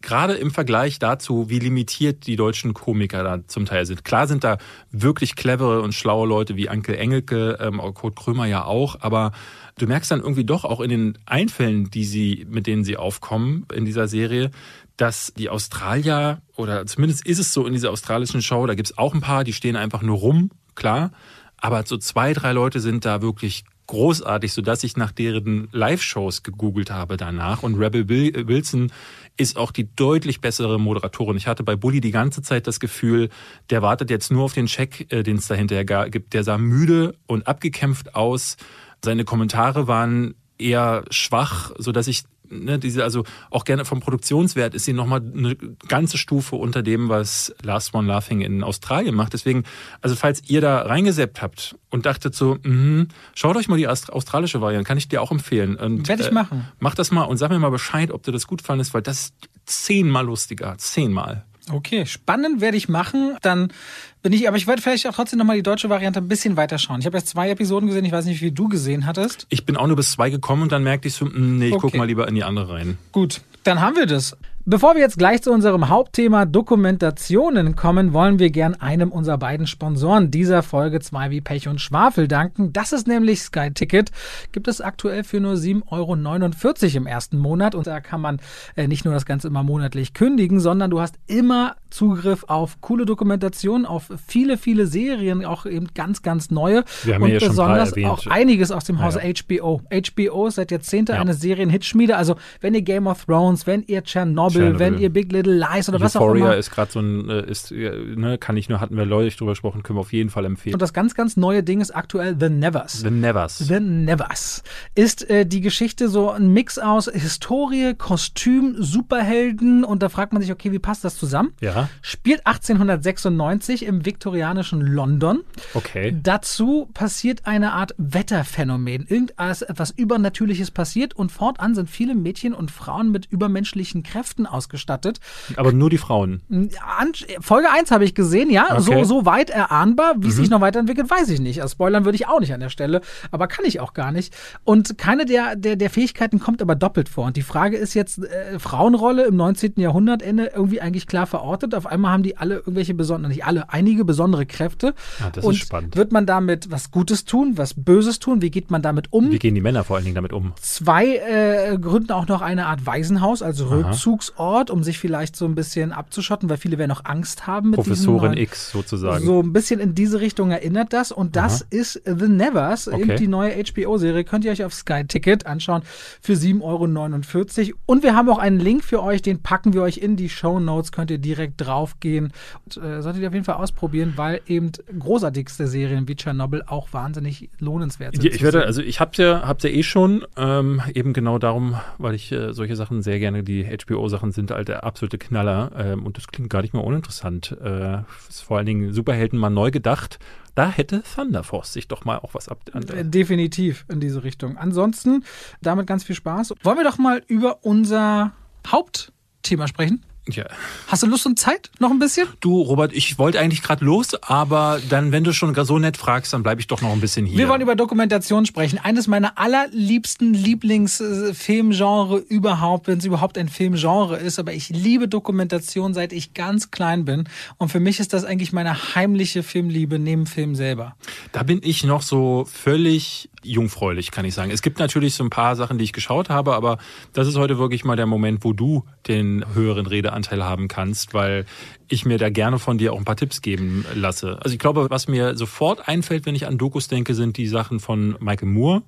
gerade im Vergleich dazu, wie limitiert die deutschen Komiker da zum Teil sind. Klar sind da wirklich clevere und schlaue Leute wie Anke Engelke, ähm, Kurt Krömer ja auch, aber du merkst dann irgendwie doch auch in den Einfällen, die sie, mit denen sie aufkommen in dieser Serie, dass die Australier, oder zumindest ist es so in dieser australischen Show, da gibt's auch ein paar, die stehen einfach nur rum, klar, aber so zwei, drei Leute sind da wirklich großartig, sodass ich nach deren Live-Shows gegoogelt habe danach. Und Rebel Wilson ist auch die deutlich bessere Moderatorin. Ich hatte bei Bully die ganze Zeit das Gefühl, der wartet jetzt nur auf den Check, den es dahinter gibt. Der sah müde und abgekämpft aus. Seine Kommentare waren eher schwach, sodass ich Ne, diese, also auch gerne vom Produktionswert ist sie nochmal eine ganze Stufe unter dem, was Last One Laughing in Australien macht. Deswegen, also falls ihr da reingesappt habt und dachtet so, mh, schaut euch mal die australische Variante, kann ich dir auch empfehlen. Und, Werde ich äh, machen. Mach das mal und sag mir mal Bescheid, ob dir das gut fandest, weil das ist zehnmal lustiger, zehnmal. Okay, spannend werde ich machen. Dann bin ich, aber ich werde vielleicht auch trotzdem nochmal die deutsche Variante ein bisschen weiter schauen. Ich habe jetzt zwei Episoden gesehen, ich weiß nicht, wie viel du gesehen hattest. Ich bin auch nur bis zwei gekommen und dann merkte ich so, nee, ich okay. guck mal lieber in die andere rein. Gut, dann haben wir das. Bevor wir jetzt gleich zu unserem Hauptthema Dokumentationen kommen, wollen wir gern einem unserer beiden Sponsoren dieser Folge zwei wie Pech und Schwafel danken. Das ist nämlich Sky Ticket. Gibt es aktuell für nur sieben Euro neunundvierzig im ersten Monat. Und da kann man äh, nicht nur das Ganze immer monatlich kündigen, sondern du hast immer Zugriff auf coole Dokumentationen, auf viele, viele Serien, auch eben ganz, ganz neue. Wir haben und ja schon besonders ein paar erwähnt. Auch einiges aus dem Hause ja, ja. H B O. H B O ist seit Jahrzehnten ja. eine Serien-Hitschmiede. Also wenn ihr Game of Thrones, wenn ihr Tschernobyl, Chernobyl. wenn ihr Big Little Lies oder was auch Euphoria immer. ist gerade so ein, ist, ne, kann ich nur, hatten wir Leute drüber gesprochen, können wir auf jeden Fall empfehlen. Und das ganz, ganz neue Ding ist aktuell The Nevers. The Nevers. The Nevers. Ist äh, die Geschichte so ein Mix aus Historie, Kostüm, Superhelden und da fragt man sich, okay, wie passt das zusammen? Ja. Spielt achtzehnhundertsechsundneunzig im viktorianischen London. Okay. Dazu passiert eine Art Wetterphänomen. Irgendetwas etwas Übernatürliches passiert und fortan sind viele Mädchen und Frauen mit übermenschlichen Kräften ausgestattet. Aber nur die Frauen. An, Folge eins habe ich gesehen, ja, Okay. so, so weit erahnbar. Wie es Mhm. sich noch weiterentwickelt, weiß ich nicht. Also spoilern würde ich auch nicht an der Stelle, aber kann ich auch gar nicht. Und keine der, der, der Fähigkeiten kommt aber doppelt vor. Und die Frage ist jetzt, äh, Frauenrolle im neunzehnten Jahrhundertende irgendwie eigentlich klar verortet. Auf einmal haben die alle irgendwelche besonderen, nicht alle, einige besondere Kräfte. Ah, das und ist spannend. wird man damit was Gutes tun, was Böses tun? Wie geht man damit um? Wie gehen die Männer vor allen Dingen damit um? Zwei äh, gründen auch noch eine Art Waisenhaus, also Aha. Rückzugsort, um sich vielleicht so ein bisschen abzuschotten, weil viele werden auch Angst haben mit Professorin diesem X sozusagen. So ein bisschen in diese Richtung erinnert das. Und das Aha. ist The Nevers, Okay. eben die neue H B O-Serie. Könnt ihr euch auf Sky Ticket anschauen für sieben Euro neunundvierzig. Und wir haben auch einen Link für euch, den packen wir euch in die Shownotes, könnt ihr direkt draufgehen. Und, äh, solltet ihr auf jeden Fall ausprobieren, weil eben großartigste Serien wie Tschernobyl auch wahnsinnig lohnenswert sind. Ja, ich werde, also ich hab's ja, hab's ja eh schon, ähm, eben genau darum, weil ich äh, solche Sachen sehr gerne, die H B O-Sachen sind halt der absolute Knaller ähm, und das klingt gar nicht mal uninteressant. Äh, ist vor allen Dingen Superhelden mal neu gedacht. Da hätte Thunder Force sich doch mal auch was ab. An Äh, Definitiv in diese Richtung. Ansonsten, damit ganz viel Spaß. Wollen wir doch mal über unser Hauptthema sprechen? Ja. Hast du Lust und Zeit? Noch ein bisschen? Du, Robert, ich wollte eigentlich gerade los, aber dann, wenn du schon so nett fragst, dann bleibe ich doch noch ein bisschen hier. Wir wollen über Dokumentation sprechen. Eines meiner allerliebsten Lieblingsfilmgenre überhaupt, wenn es überhaupt ein Filmgenre ist. Aber ich liebe Dokumentation, seit ich ganz klein bin. Und für mich ist das eigentlich meine heimliche Filmliebe neben Film selber. Da bin ich noch so völlig jungfräulich, kann ich sagen. Es gibt natürlich so ein paar Sachen, die ich geschaut habe, aber das ist heute wirklich mal der Moment, wo du den höheren Redeanteil haben kannst, weil ich mir da gerne von dir auch ein paar Tipps geben lasse. Also ich glaube, was mir sofort einfällt, wenn ich an Dokus denke, sind die Sachen von Michael Moore.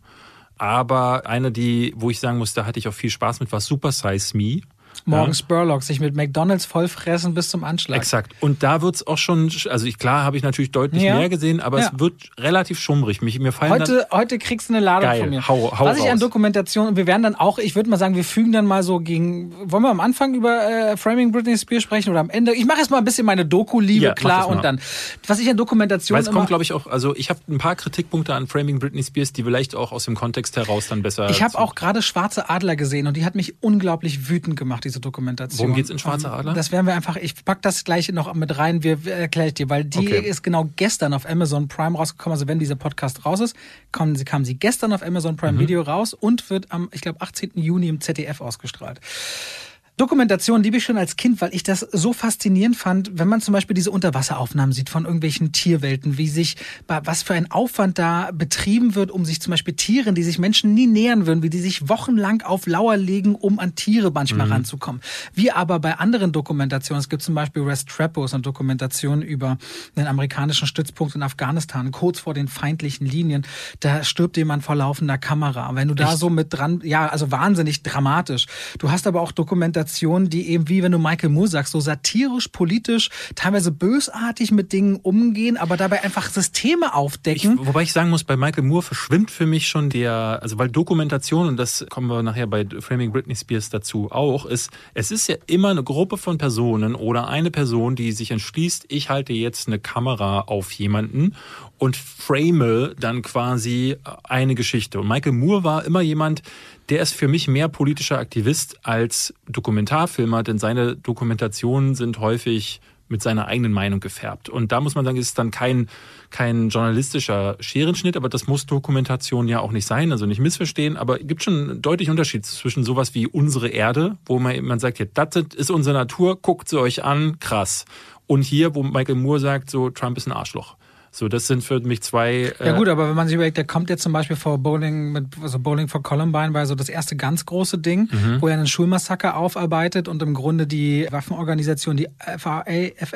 Aber eine, die, wo ich sagen muss, da hatte ich auch viel Spaß mit, war Super Size Me. Morgan Ja. Spurlock, sich mit McDonalds vollfressen bis zum Anschlag. Exakt. Und da wird's auch schon, also ich, klar habe ich natürlich deutlich Ja. mehr gesehen, aber Ja. es wird relativ schummrig. Mich, mir fallen Heute, heute kriegst du eine Ladung Geil. von mir. Hau- hau Was ich an raus. Dokumentation, und wir werden dann auch, ich würde mal sagen, wir fügen dann mal so gegen, wollen wir am Anfang über äh, Framing Britney Spears sprechen oder am Ende? Ich mache jetzt mal ein bisschen meine Doku-Liebe Ja, mach klar das mal. und dann, was ich an Dokumentation Weil es immer, kommt, glaube ich, auch, also ich habe ein paar Kritikpunkte an Framing Britney Spears, die vielleicht auch aus dem Kontext heraus dann besser... ich habe auch gerade Schwarze Adler gesehen und die hat mich unglaublich wütend gemacht, diese Dokumentation. Worum geht's in Schwarze Adler? Das werden wir einfach, ich pack das gleich noch mit rein, wir wir erkläre ich dir, weil die Okay. ist genau gestern auf Amazon Prime rausgekommen, also wenn dieser Podcast raus ist, kam sie, kam sie gestern auf Amazon Prime Mhm. Video raus und wird am, ich glaube, achtzehnten Juni im Z D F ausgestrahlt. Dokumentation liebe ich schon als Kind, weil ich das so faszinierend fand, wenn man zum Beispiel diese Unterwasseraufnahmen sieht von irgendwelchen Tierwelten, wie sich, was für ein Aufwand da betrieben wird, um sich zum Beispiel Tieren, die sich Menschen nie nähern würden, wie die sich wochenlang auf Lauer legen, um an Tiere manchmal mhm. ranzukommen. Wie aber bei anderen Dokumentationen, es gibt zum Beispiel Restrepo, eine Dokumentation über einen amerikanischen Stützpunkt in Afghanistan, kurz vor den feindlichen Linien, da stirbt jemand vor laufender Kamera. Wenn du da Echt? so mit dran, ja, also wahnsinnig dramatisch. Du hast aber auch Dokumentationen, die eben, wie wenn du Michael Moore sagst, so satirisch, politisch, teilweise bösartig mit Dingen umgehen, aber dabei einfach Systeme aufdecken. Ich, wobei ich sagen muss, bei Michael Moore verschwimmt für mich schon der, also weil Dokumentation, und das kommen wir nachher bei Framing Britney Spears dazu auch, ist, es ist ja immer eine Gruppe von Personen oder eine Person, die sich entschließt, ich halte jetzt eine Kamera auf jemanden und frame dann quasi eine Geschichte. Und Michael Moore war immer jemand, der ist für mich mehr politischer Aktivist als Dokumentarfilmer, denn seine Dokumentationen sind häufig mit seiner eigenen Meinung gefärbt. Und da muss man sagen, ist dann kein, kein journalistischer Scherenschnitt, aber das muss Dokumentation ja auch nicht sein, also nicht missverstehen, aber es gibt schon einen deutlichen Unterschied zwischen sowas wie Unsere Erde, wo man, man sagt, ja, das ist unsere Natur, guckt sie euch an, krass. Und hier, wo Michael Moore sagt, so, Trump ist ein Arschloch. So, das sind für mich zwei... Äh ja gut, aber wenn man sich überlegt, der kommt jetzt zum Beispiel vor Bowling, mit, also Bowling for Columbine war so das erste ganz große Ding, mhm. wo er einen Schulmassaker aufarbeitet und im Grunde die Waffenorganisation, die F A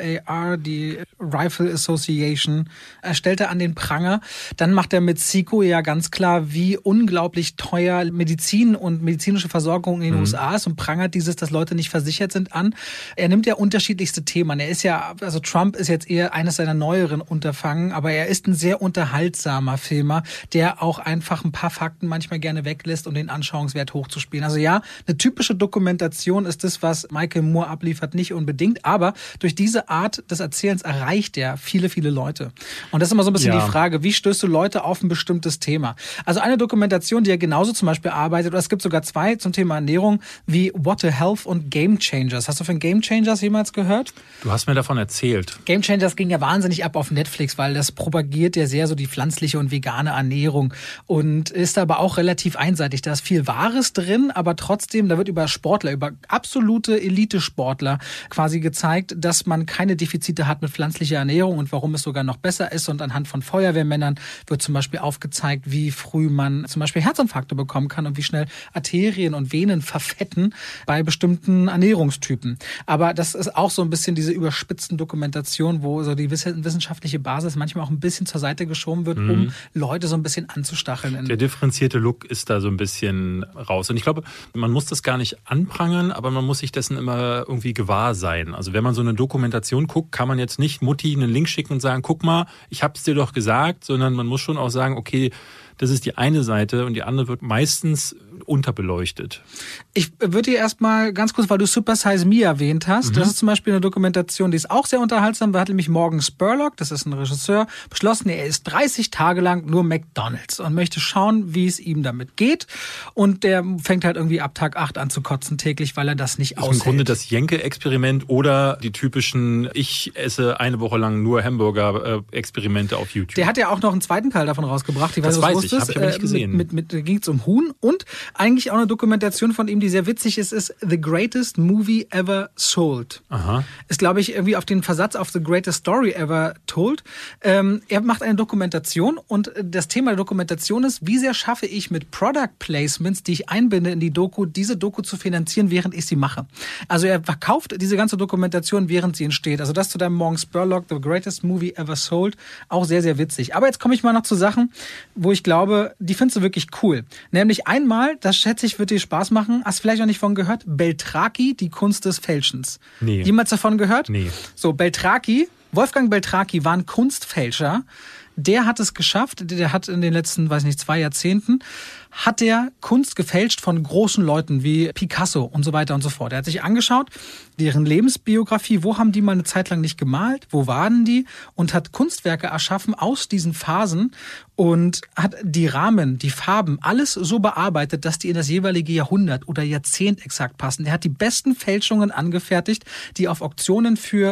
R, die Rifle Association, stellt er an den Pranger. Dann macht er mit Siko ja ganz klar, wie unglaublich teuer Medizin und medizinische Versorgung in den mhm. U S A ist und prangert dieses, dass Leute nicht versichert sind, an. Er nimmt ja unterschiedlichste Themen. Er ist ja, also Trump ist jetzt eher eines seiner neueren Unterfangen, aber er ist ein sehr unterhaltsamer Filmer, der auch einfach ein paar Fakten manchmal gerne weglässt, um den Anschauungswert hochzuspielen. Also ja, eine typische Dokumentation ist das, was Michael Moore abliefert, nicht unbedingt, aber durch diese Art des Erzählens erreicht er viele, viele Leute. Und das ist immer so ein bisschen ja. die Frage, wie stößt du Leute auf ein bestimmtes Thema? Also eine Dokumentation, die er genauso zum Beispiel arbeitet, oder es gibt sogar zwei zum Thema Ernährung, wie What a Health und Game Changers. Hast du von Game Changers jemals gehört? Du hast mir davon erzählt. Game Changers ging ja wahnsinnig ab auf Netflix, weil das propagiert ja sehr so die pflanzliche und vegane Ernährung und ist aber auch relativ einseitig. Da ist viel Wahres drin, aber trotzdem, da wird über Sportler, über absolute Elite-Sportler quasi gezeigt, dass man keine Defizite hat mit pflanzlicher Ernährung und warum es sogar noch besser ist. Und anhand von Feuerwehrmännern wird zum Beispiel aufgezeigt, wie früh man zum Beispiel Herzinfarkte bekommen kann und wie schnell Arterien und Venen verfetten bei bestimmten Ernährungstypen. Aber das ist auch so ein bisschen diese überspitzten Dokumentationen, wo so die wissenschaftliche Basis manchmal auch ein bisschen zur Seite geschoben wird, mhm. um Leute so ein bisschen anzustacheln. Der differenzierte Look ist da so ein bisschen raus. Und ich glaube, man muss das gar nicht anprangern, aber man muss sich dessen immer irgendwie gewahr sein. Also wenn man so eine Dokumentation guckt, kann man jetzt nicht Mutti einen Link schicken und sagen, guck mal, ich hab's dir doch gesagt, sondern man muss schon auch sagen, okay, das ist die eine Seite und die andere wird meistens unterbeleuchtet. Ich würde dir erstmal ganz kurz, weil du Super Size Me erwähnt hast, mhm. das ist zum Beispiel eine Dokumentation, die ist auch sehr unterhaltsam. Da hat nämlich Morgan Spurlock, das ist ein Regisseur, beschlossen, er isst dreißig Tage lang nur McDonald's und möchte schauen, wie es ihm damit geht. Und der fängt halt irgendwie ab Tag acht an zu kotzen täglich, weil er das nicht aushält. Im Grunde das Jenke-Experiment oder die typischen, ich esse eine Woche lang nur Hamburger-Experimente auf YouTube. Der hat ja auch noch einen zweiten Teil davon rausgebracht. Ich weiß, das weiß ich, habe ich aber nicht gesehen. Mit, mit, mit ging es um Huhn und eigentlich auch eine Dokumentation von ihm, die sehr witzig ist, ist The Greatest Movie Ever Sold. Aha. Ist, glaube ich, irgendwie auf den Versatz auf The Greatest Story Ever Told. Ähm, er macht eine Dokumentation und das Thema der Dokumentation ist, wie sehr schaffe ich mit Product Placements, die ich einbinde in die Doku, diese Doku zu finanzieren, während ich sie mache. Also er verkauft diese ganze Dokumentation, während sie entsteht. Also das zu deinem Morgan Spurlock, The Greatest Movie Ever Sold, auch sehr, sehr witzig. Aber jetzt komme ich mal noch zu Sachen, wo ich glaube, die findest du wirklich cool. Nämlich einmal, das schätze ich, wird dir Spaß machen, hast vielleicht noch nicht von gehört, Beltraki, die Kunst des Fälschens. Nee. Jemals davon gehört? Nee. So, Beltraki, Wolfgang Beltraki war ein Kunstfälscher. Der hat es geschafft, der hat in den letzten, weiß nicht, zwei Jahrzehnten, hat der Kunst gefälscht von großen Leuten wie Picasso und so weiter und so fort. Er hat sich angeschaut, deren Lebensbiografie, wo haben die mal eine Zeit lang nicht gemalt, wo waren die, und hat Kunstwerke erschaffen aus diesen Phasen und hat die Rahmen, die Farben, alles so bearbeitet, dass die in das jeweilige Jahrhundert oder Jahrzehnt exakt passen. Der hat die besten Fälschungen angefertigt, die auf Auktionen für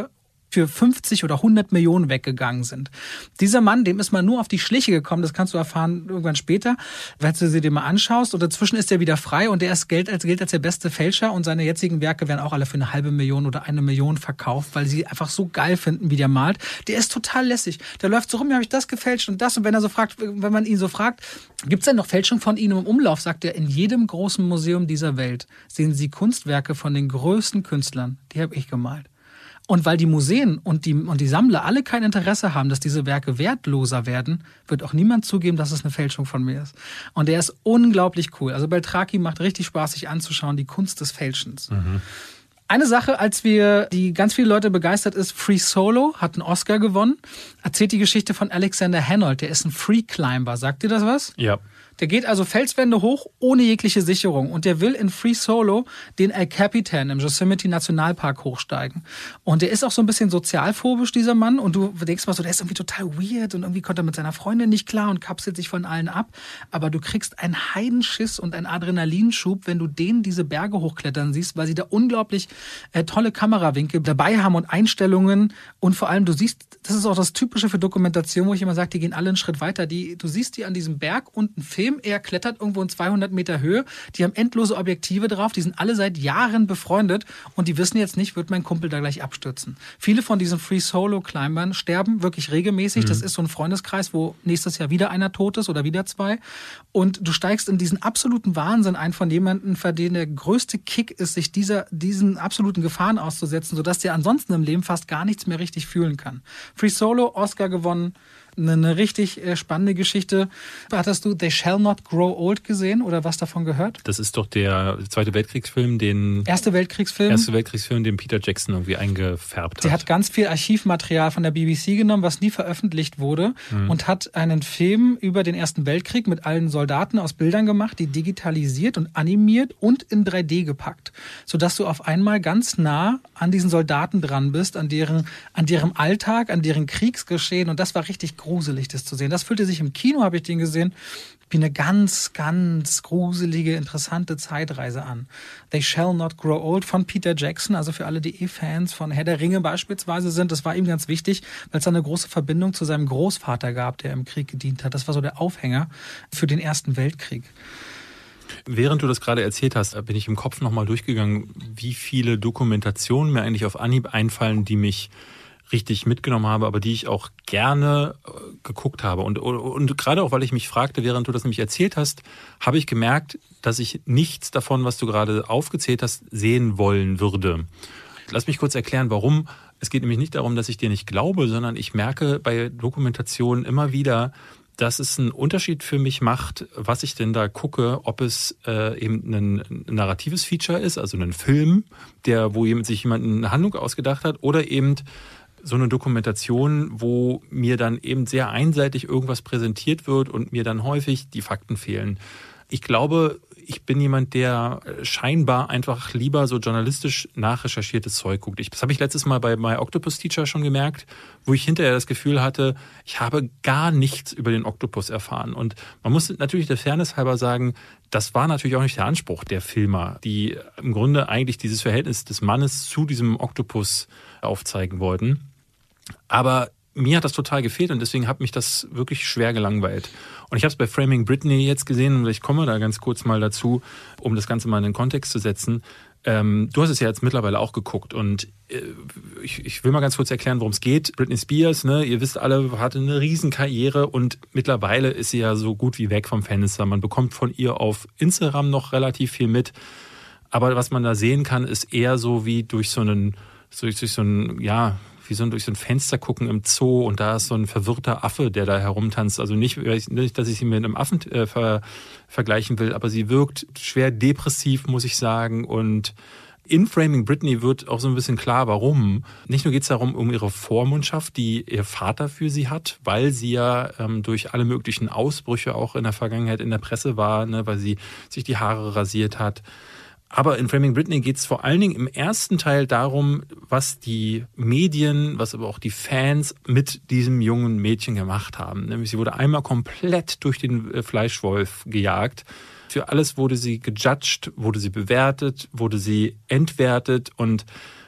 für fünfzig oder hundert Millionen weggegangen sind. Dieser Mann, dem ist man nur auf die Schliche gekommen, das kannst du erfahren irgendwann später, wenn du sie dir mal anschaust. Und dazwischen ist er wieder frei und der ist gilt als, gilt als der beste Fälscher und seine jetzigen Werke werden auch alle für eine halbe Million oder eine Million verkauft, weil sie einfach so geil finden, wie der malt. Der ist total lässig. Der läuft so rum, ja, habe ich das gefälscht und das. Und wenn er so fragt, wenn man ihn so fragt, gibt es denn noch Fälschung von Ihnen im Umlauf, sagt er, in jedem großen Museum dieser Welt sehen Sie Kunstwerke von den größten Künstlern. Die habe ich gemalt. Und weil die Museen und die, und die Sammler alle kein Interesse haben, dass diese Werke wertloser werden, wird auch niemand zugeben, dass es eine Fälschung von mir ist. Und der ist unglaublich cool. Also Beltraki macht richtig Spaß, sich anzuschauen, die Kunst des Fälschens. Mhm. Eine Sache, als wir, die ganz viele Leute begeistert ist, Free Solo, hat einen Oscar gewonnen, erzählt die Geschichte von Alexander Hanold, der ist ein Free Climber. Sagt dir das was? Ja. Der geht also Felswände hoch ohne jegliche Sicherung und der will in Free Solo den El Capitan im Yosemite Nationalpark hochsteigen. Und der ist auch so ein bisschen sozialphobisch, dieser Mann. Und du denkst mal so, der ist irgendwie total weird und irgendwie kommt er mit seiner Freundin nicht klar und kapselt sich von allen ab. Aber du kriegst einen Heidenschiss und einen Adrenalinschub, wenn du den diese Berge hochklettern siehst, weil sie da unglaublich äh, tolle Kamerawinkel dabei haben und Einstellungen. Und vor allem, du siehst, das ist auch das Typische für Dokumentation, wo ich immer sage, die gehen alle einen Schritt weiter. Die, du siehst die an diesem Berg und ein Film, er klettert irgendwo in zweihundert Meter Höhe. Die haben endlose Objektive drauf. Die sind alle seit Jahren befreundet und die wissen jetzt nicht, wird mein Kumpel da gleich abstürzen. Viele von diesen Free-Solo-Climbern sterben wirklich regelmäßig. Mhm. Das ist so ein Freundeskreis, wo nächstes Jahr wieder einer tot ist oder wieder zwei. Und du steigst in diesen absoluten Wahnsinn ein von jemandem, für den der größte Kick ist, sich dieser, diesen absoluten Gefahren auszusetzen, sodass der ansonsten im Leben fast gar nichts mehr richtig fühlen kann. Free-Solo, Oscar gewonnen. Eine richtig spannende Geschichte. Hattest du They Shall Not Grow Old gesehen oder was davon gehört? Das ist doch der Zweite Weltkriegsfilm, den... Erste Weltkriegsfilm? Erste Weltkriegsfilm, den Peter Jackson irgendwie eingefärbt hat. Der hat ganz viel Archivmaterial von der B B C genommen, was nie veröffentlicht wurde mhm. und hat einen Film über den Ersten Weltkrieg mit allen Soldaten aus Bildern gemacht, die digitalisiert und animiert und in drei D gepackt, sodass du auf einmal ganz nah an diesen Soldaten dran bist, an deren, an deren Alltag, an deren Kriegsgeschehen und das war richtig gruselig, das zu sehen. Das fühlte sich im Kino, habe ich den gesehen, wie eine ganz, ganz gruselige, interessante Zeitreise an. They Shall Not Grow Old von Peter Jackson, also für alle, die eh Fans von Herr der Ringe beispielsweise sind, das war ihm ganz wichtig, weil es da eine große Verbindung zu seinem Großvater gab, der im Krieg gedient hat. Das war so der Aufhänger für den Ersten Weltkrieg. Während du das gerade erzählt hast, bin ich im Kopf nochmal durchgegangen, wie viele Dokumentationen mir eigentlich auf Anhieb einfallen, die mich richtig mitgenommen habe, aber die ich auch gerne äh, geguckt habe. Und, und, und gerade auch, weil ich mich fragte, während du das nämlich erzählt hast, habe ich gemerkt, dass ich nichts davon, was du gerade aufgezählt hast, sehen wollen würde. Lass mich kurz erklären, warum. Es geht nämlich nicht darum, dass ich dir nicht glaube, sondern ich merke bei Dokumentationen immer wieder, dass es einen Unterschied für mich macht, was ich denn da gucke, ob es äh, eben ein narratives Feature ist, also ein Film, der, wo jemand, sich jemand eine Handlung ausgedacht hat, oder eben so eine Dokumentation, wo mir dann eben sehr einseitig irgendwas präsentiert wird und mir dann häufig die Fakten fehlen. Ich glaube, ich bin jemand, der scheinbar einfach lieber so journalistisch nachrecherchiertes Zeug guckt. Ich, das habe ich letztes Mal bei My Octopus Teacher schon gemerkt, wo ich hinterher das Gefühl hatte, ich habe gar nichts über den Oktopus erfahren. Und man muss natürlich der Fairness halber sagen, das war natürlich auch nicht der Anspruch der Filmer, die im Grunde eigentlich dieses Verhältnis des Mannes zu diesem Oktopus aufzeigen wollten. Aber mir hat das total gefehlt und deswegen hat mich das wirklich schwer gelangweilt. Und ich habe es bei Framing Britney jetzt gesehen und ich komme da ganz kurz mal dazu, um das Ganze mal in den Kontext zu setzen. Ähm, du hast es ja jetzt mittlerweile auch geguckt und äh, ich, ich will mal ganz kurz erklären, worum es geht. Britney Spears, ne, ihr wisst alle, hatte eine riesen Karriere und mittlerweile ist sie ja so gut wie weg vom Fenster. Man bekommt von ihr auf Instagram noch relativ viel mit. Aber was man da sehen kann, ist eher so wie durch so einen, durch, durch so einen, ja, wie so ein, durch so ein Fenster gucken im Zoo und da ist so ein verwirrter Affe, der da herumtanzt. Also nicht, nicht dass ich sie mit einem Affen äh, ver, vergleichen will, aber sie wirkt schwer depressiv, muss ich sagen. Und in Framing Britney wird auch so ein bisschen klar, warum. Nicht nur geht es darum, um ihre Vormundschaft, die ihr Vater für sie hat, weil sie ja ähm, durch alle möglichen Ausbrüche auch in der Vergangenheit in der Presse war, ne, weil sie sich die Haare rasiert hat. Aber in Framing Britney geht es vor allen Dingen im ersten Teil darum, was die Medien, was aber auch die Fans mit diesem jungen Mädchen gemacht haben. Nämlich sie wurde einmal komplett durch den Fleischwolf gejagt. Für alles wurde sie gejudged, wurde sie bewertet, wurde sie entwertet und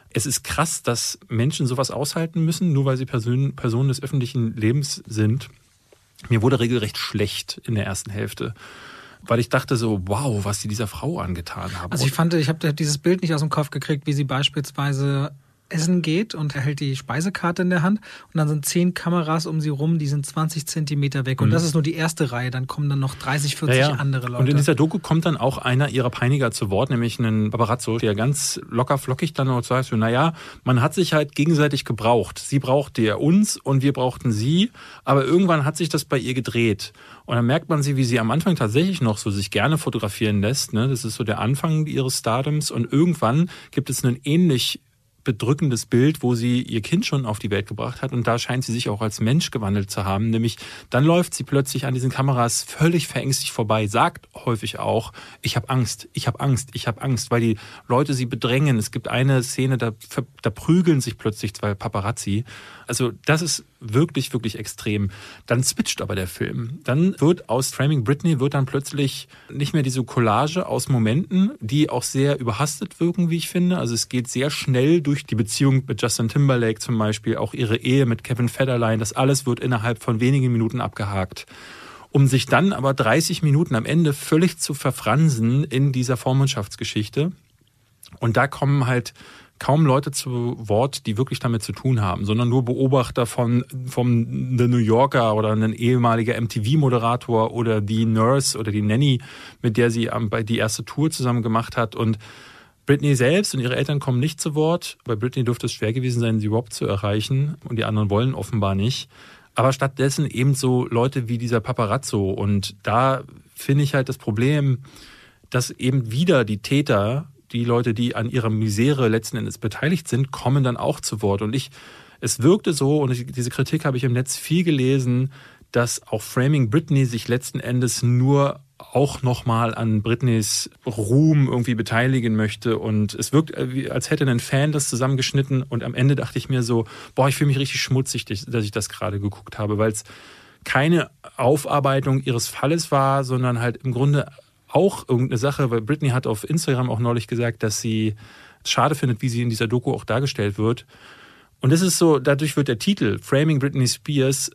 Es ist krass, dass Menschen sowas aushalten müssen, nur weil sie Personen, Personen des öffentlichen Lebens sind. Mir wurde regelrecht schlecht in der ersten Hälfte, weil ich dachte so, wow, was sie dieser Frau angetan haben. Also ich fand, ich habe dieses Bild nicht aus dem Kopf gekriegt, wie sie beispielsweise essen geht und er hält die Speisekarte in der Hand und dann sind zehn Kameras um sie rum, die sind zwanzig Zentimeter weg und mhm. das ist nur die erste Reihe, dann kommen dann noch dreißig, vierzig ja, ja. andere Leute. Und in dieser Doku kommt dann auch einer ihrer Peiniger zu Wort, nämlich ein Paparazzo, der ganz locker flockig dann noch sagt, so, naja, man hat sich halt gegenseitig gebraucht. Sie brauchte ja uns und wir brauchten sie, aber irgendwann hat sich das bei ihr gedreht. Und dann merkt man sie, wie sie am Anfang tatsächlich noch so sich gerne fotografieren lässt. Ne? Das ist so der Anfang ihres Stardoms und irgendwann gibt es einen ähnlich bedrückendes Bild, wo sie ihr Kind schon auf die Welt gebracht hat und da scheint sie sich auch als Mensch gewandelt zu haben, nämlich dann läuft sie plötzlich an diesen Kameras völlig verängstigt vorbei, sagt häufig auch, ich habe Angst, ich habe Angst, ich habe Angst, weil die Leute sie bedrängen. Es gibt eine Szene, da, da prügeln sich plötzlich zwei Paparazzi. Also das ist wirklich, wirklich extrem. Dann switcht aber der Film. Dann wird aus Framing Britney wird dann plötzlich nicht mehr diese Collage aus Momenten, die auch sehr überhastet wirken, wie ich finde. Also es geht sehr schnell durch die Beziehung mit Justin Timberlake zum Beispiel, auch ihre Ehe mit Kevin Federline. Das alles wird innerhalb von wenigen Minuten abgehakt. Um sich dann aber dreißig Minuten am Ende völlig zu verfransen in dieser Vormundschaftsgeschichte. Und da kommen halt kaum Leute zu Wort, die wirklich damit zu tun haben, sondern nur Beobachter von vom The New Yorker oder ein ehemaliger M T V-Moderator oder die Nurse oder die Nanny, mit der sie die erste Tour zusammen gemacht hat. Und Britney selbst und ihre Eltern kommen nicht zu Wort. Bei Britney dürfte es schwer gewesen sein, sie überhaupt zu erreichen und die anderen wollen offenbar nicht. Aber stattdessen eben so Leute wie dieser Paparazzo. Und da finde ich halt das Problem, dass eben wieder die Täter, die Leute, die an ihrer Misere letzten Endes beteiligt sind, kommen dann auch zu Wort. Und ich, es wirkte so, und diese Kritik habe ich im Netz viel gelesen, dass auch Framing Britney sich letzten Endes nur auch nochmal an Britneys Ruhm irgendwie beteiligen möchte. Und es wirkt, als hätte ein Fan das zusammengeschnitten. Und am Ende dachte ich mir so, boah, ich fühle mich richtig schmutzig, dass ich das gerade geguckt habe, weil es keine Aufarbeitung ihres Falles war, sondern halt im Grunde auch irgendeine Sache, weil Britney hat auf Instagram auch neulich gesagt, dass sie es schade findet, wie sie in dieser Doku auch dargestellt wird. Und es ist so, dadurch wird der Titel Framing Britney Spears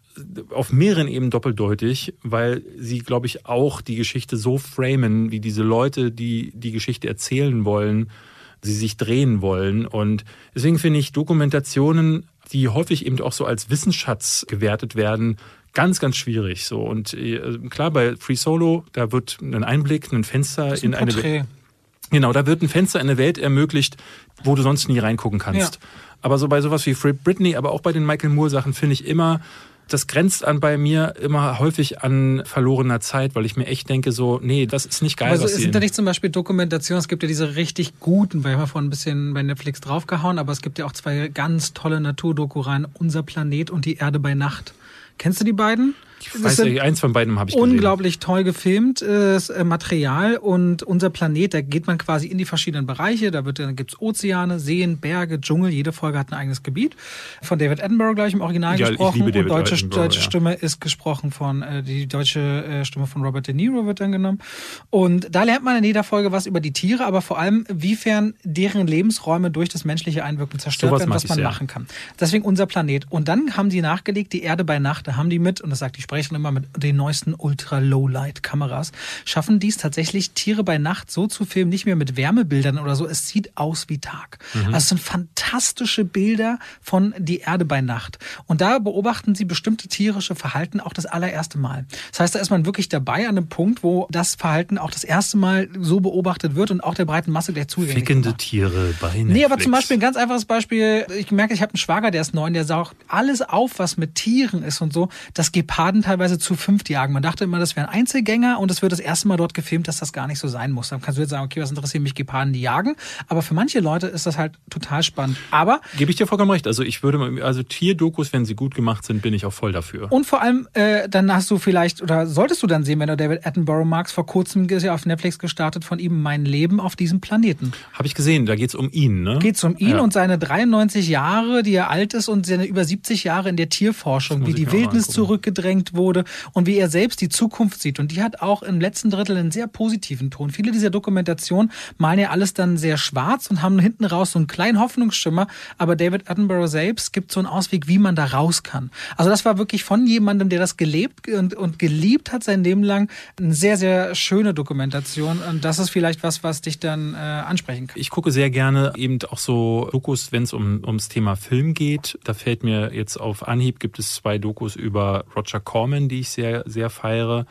auf mehreren Ebenen doppeldeutig, weil sie, glaube ich, auch die Geschichte so framen, wie diese Leute, die die Geschichte erzählen wollen, sie sich drehen wollen. Und deswegen finde ich Dokumentationen, die häufig eben auch so als Wissensschatz gewertet werden, ganz, ganz schwierig. So. Und äh, klar, bei Free Solo, da wird ein Einblick, ein Fenster ein in eine Welt. Genau, da wird ein Fenster in eine Welt ermöglicht, wo du sonst nie reingucken kannst. Ja. Aber so bei sowas wie Free Britney, aber auch bei den Michael Moore Sachen finde ich immer, das grenzt an bei mir immer häufig an verlorener Zeit, weil ich mir echt denke so, nee, das ist nicht geil. Also was es sind ja nicht zum Beispiel Dokumentationen, es gibt ja diese richtig guten, weil ich habe vorhin ein bisschen bei Netflix draufgehauen, aber es gibt ja auch zwei ganz tolle Naturdoku-Reihen, Unser Planet und Die Erde bei Nacht. Kennst du die beiden? Ich weiß nicht, eins von beiden habe ich gesehen. Unglaublich toll gefilmt, äh, Material und Unser Planet, da geht man quasi in die verschiedenen Bereiche, da wird, dann gibt's Ozeane, Seen, Berge, Dschungel, jede Folge hat ein eigenes Gebiet. Von David Attenborough gleich im Original ja, gesprochen und deutsche, deutsche ja. Stimme ist gesprochen von, äh, die deutsche äh, Stimme von Robert De Niro wird dann genommen. Und da lernt man in jeder Folge was über die Tiere, aber vor allem, wiefern deren Lebensräume durch das menschliche Einwirken zerstört so werden, was man machen kann. Deswegen Unser Planet. Und dann haben die nachgelegt, Die Erde bei Nacht, da haben die mit, und das sagt die sprechen immer mit den neuesten Ultra-Low-Light-Kameras, schaffen dies tatsächlich, Tiere bei Nacht so zu filmen, nicht mehr mit Wärmebildern oder so, es sieht aus wie Tag. Mhm. Also es sind fantastische Bilder von Die Erde bei Nacht. Und da beobachten sie bestimmte tierische Verhalten auch das allererste Mal. Das heißt, da ist man wirklich dabei an einem Punkt, wo das Verhalten auch das erste Mal so beobachtet wird und auch der breiten Masse der zugänglich ist. Fickende Tiere bei Netflix. Nee, aber zum Beispiel ein ganz einfaches Beispiel, ich merke, ich habe einen Schwager, der ist neun, der saugt alles auf, was mit Tieren ist und so, dass Geparden teilweise zu fünft jagen. Man dachte immer, das wären Einzelgänger und es wird das erste Mal dort gefilmt, dass das gar nicht so sein muss. Dann kannst du jetzt sagen, okay, was interessiert mich Geparden, die jagen? Aber für manche Leute ist das halt total spannend. Aber gebe ich dir vollkommen recht. Also ich würde, also Tierdokus, wenn sie gut gemacht sind, bin ich auch voll dafür. Und vor allem, äh, dann hast du vielleicht, oder solltest du dann sehen, wenn du David Attenborough magst, vor kurzem ist ja auf Netflix gestartet von ihm Mein Leben auf diesem Planeten. Habe ich gesehen, da geht's um ihn, ne? Geht's um ihn ja. und seine dreiundneunzig Jahre, die er alt ist und seine über siebzig Jahre in der Tierforschung, wie die mir, Wildnis zurückgedrängt wurde und wie er selbst die Zukunft sieht. Und die hat auch im letzten Drittel einen sehr positiven Ton. Viele dieser Dokumentationen malen ja alles dann sehr schwarz und haben hinten raus so einen kleinen Hoffnungsschimmer. Aber David Attenborough selbst gibt so einen Ausweg, wie man da raus kann. Also das war wirklich von jemandem, der das gelebt und, und geliebt hat sein Leben lang, eine sehr, sehr schöne Dokumentation. Und das ist vielleicht was, was dich dann äh, ansprechen kann. Ich gucke sehr gerne eben auch so Dokus, wenn es um, ums Thema Film geht. Da fällt mir jetzt auf Anhieb, gibt es zwei Dokus über Roger Corman, die ich sehr, sehr feiere.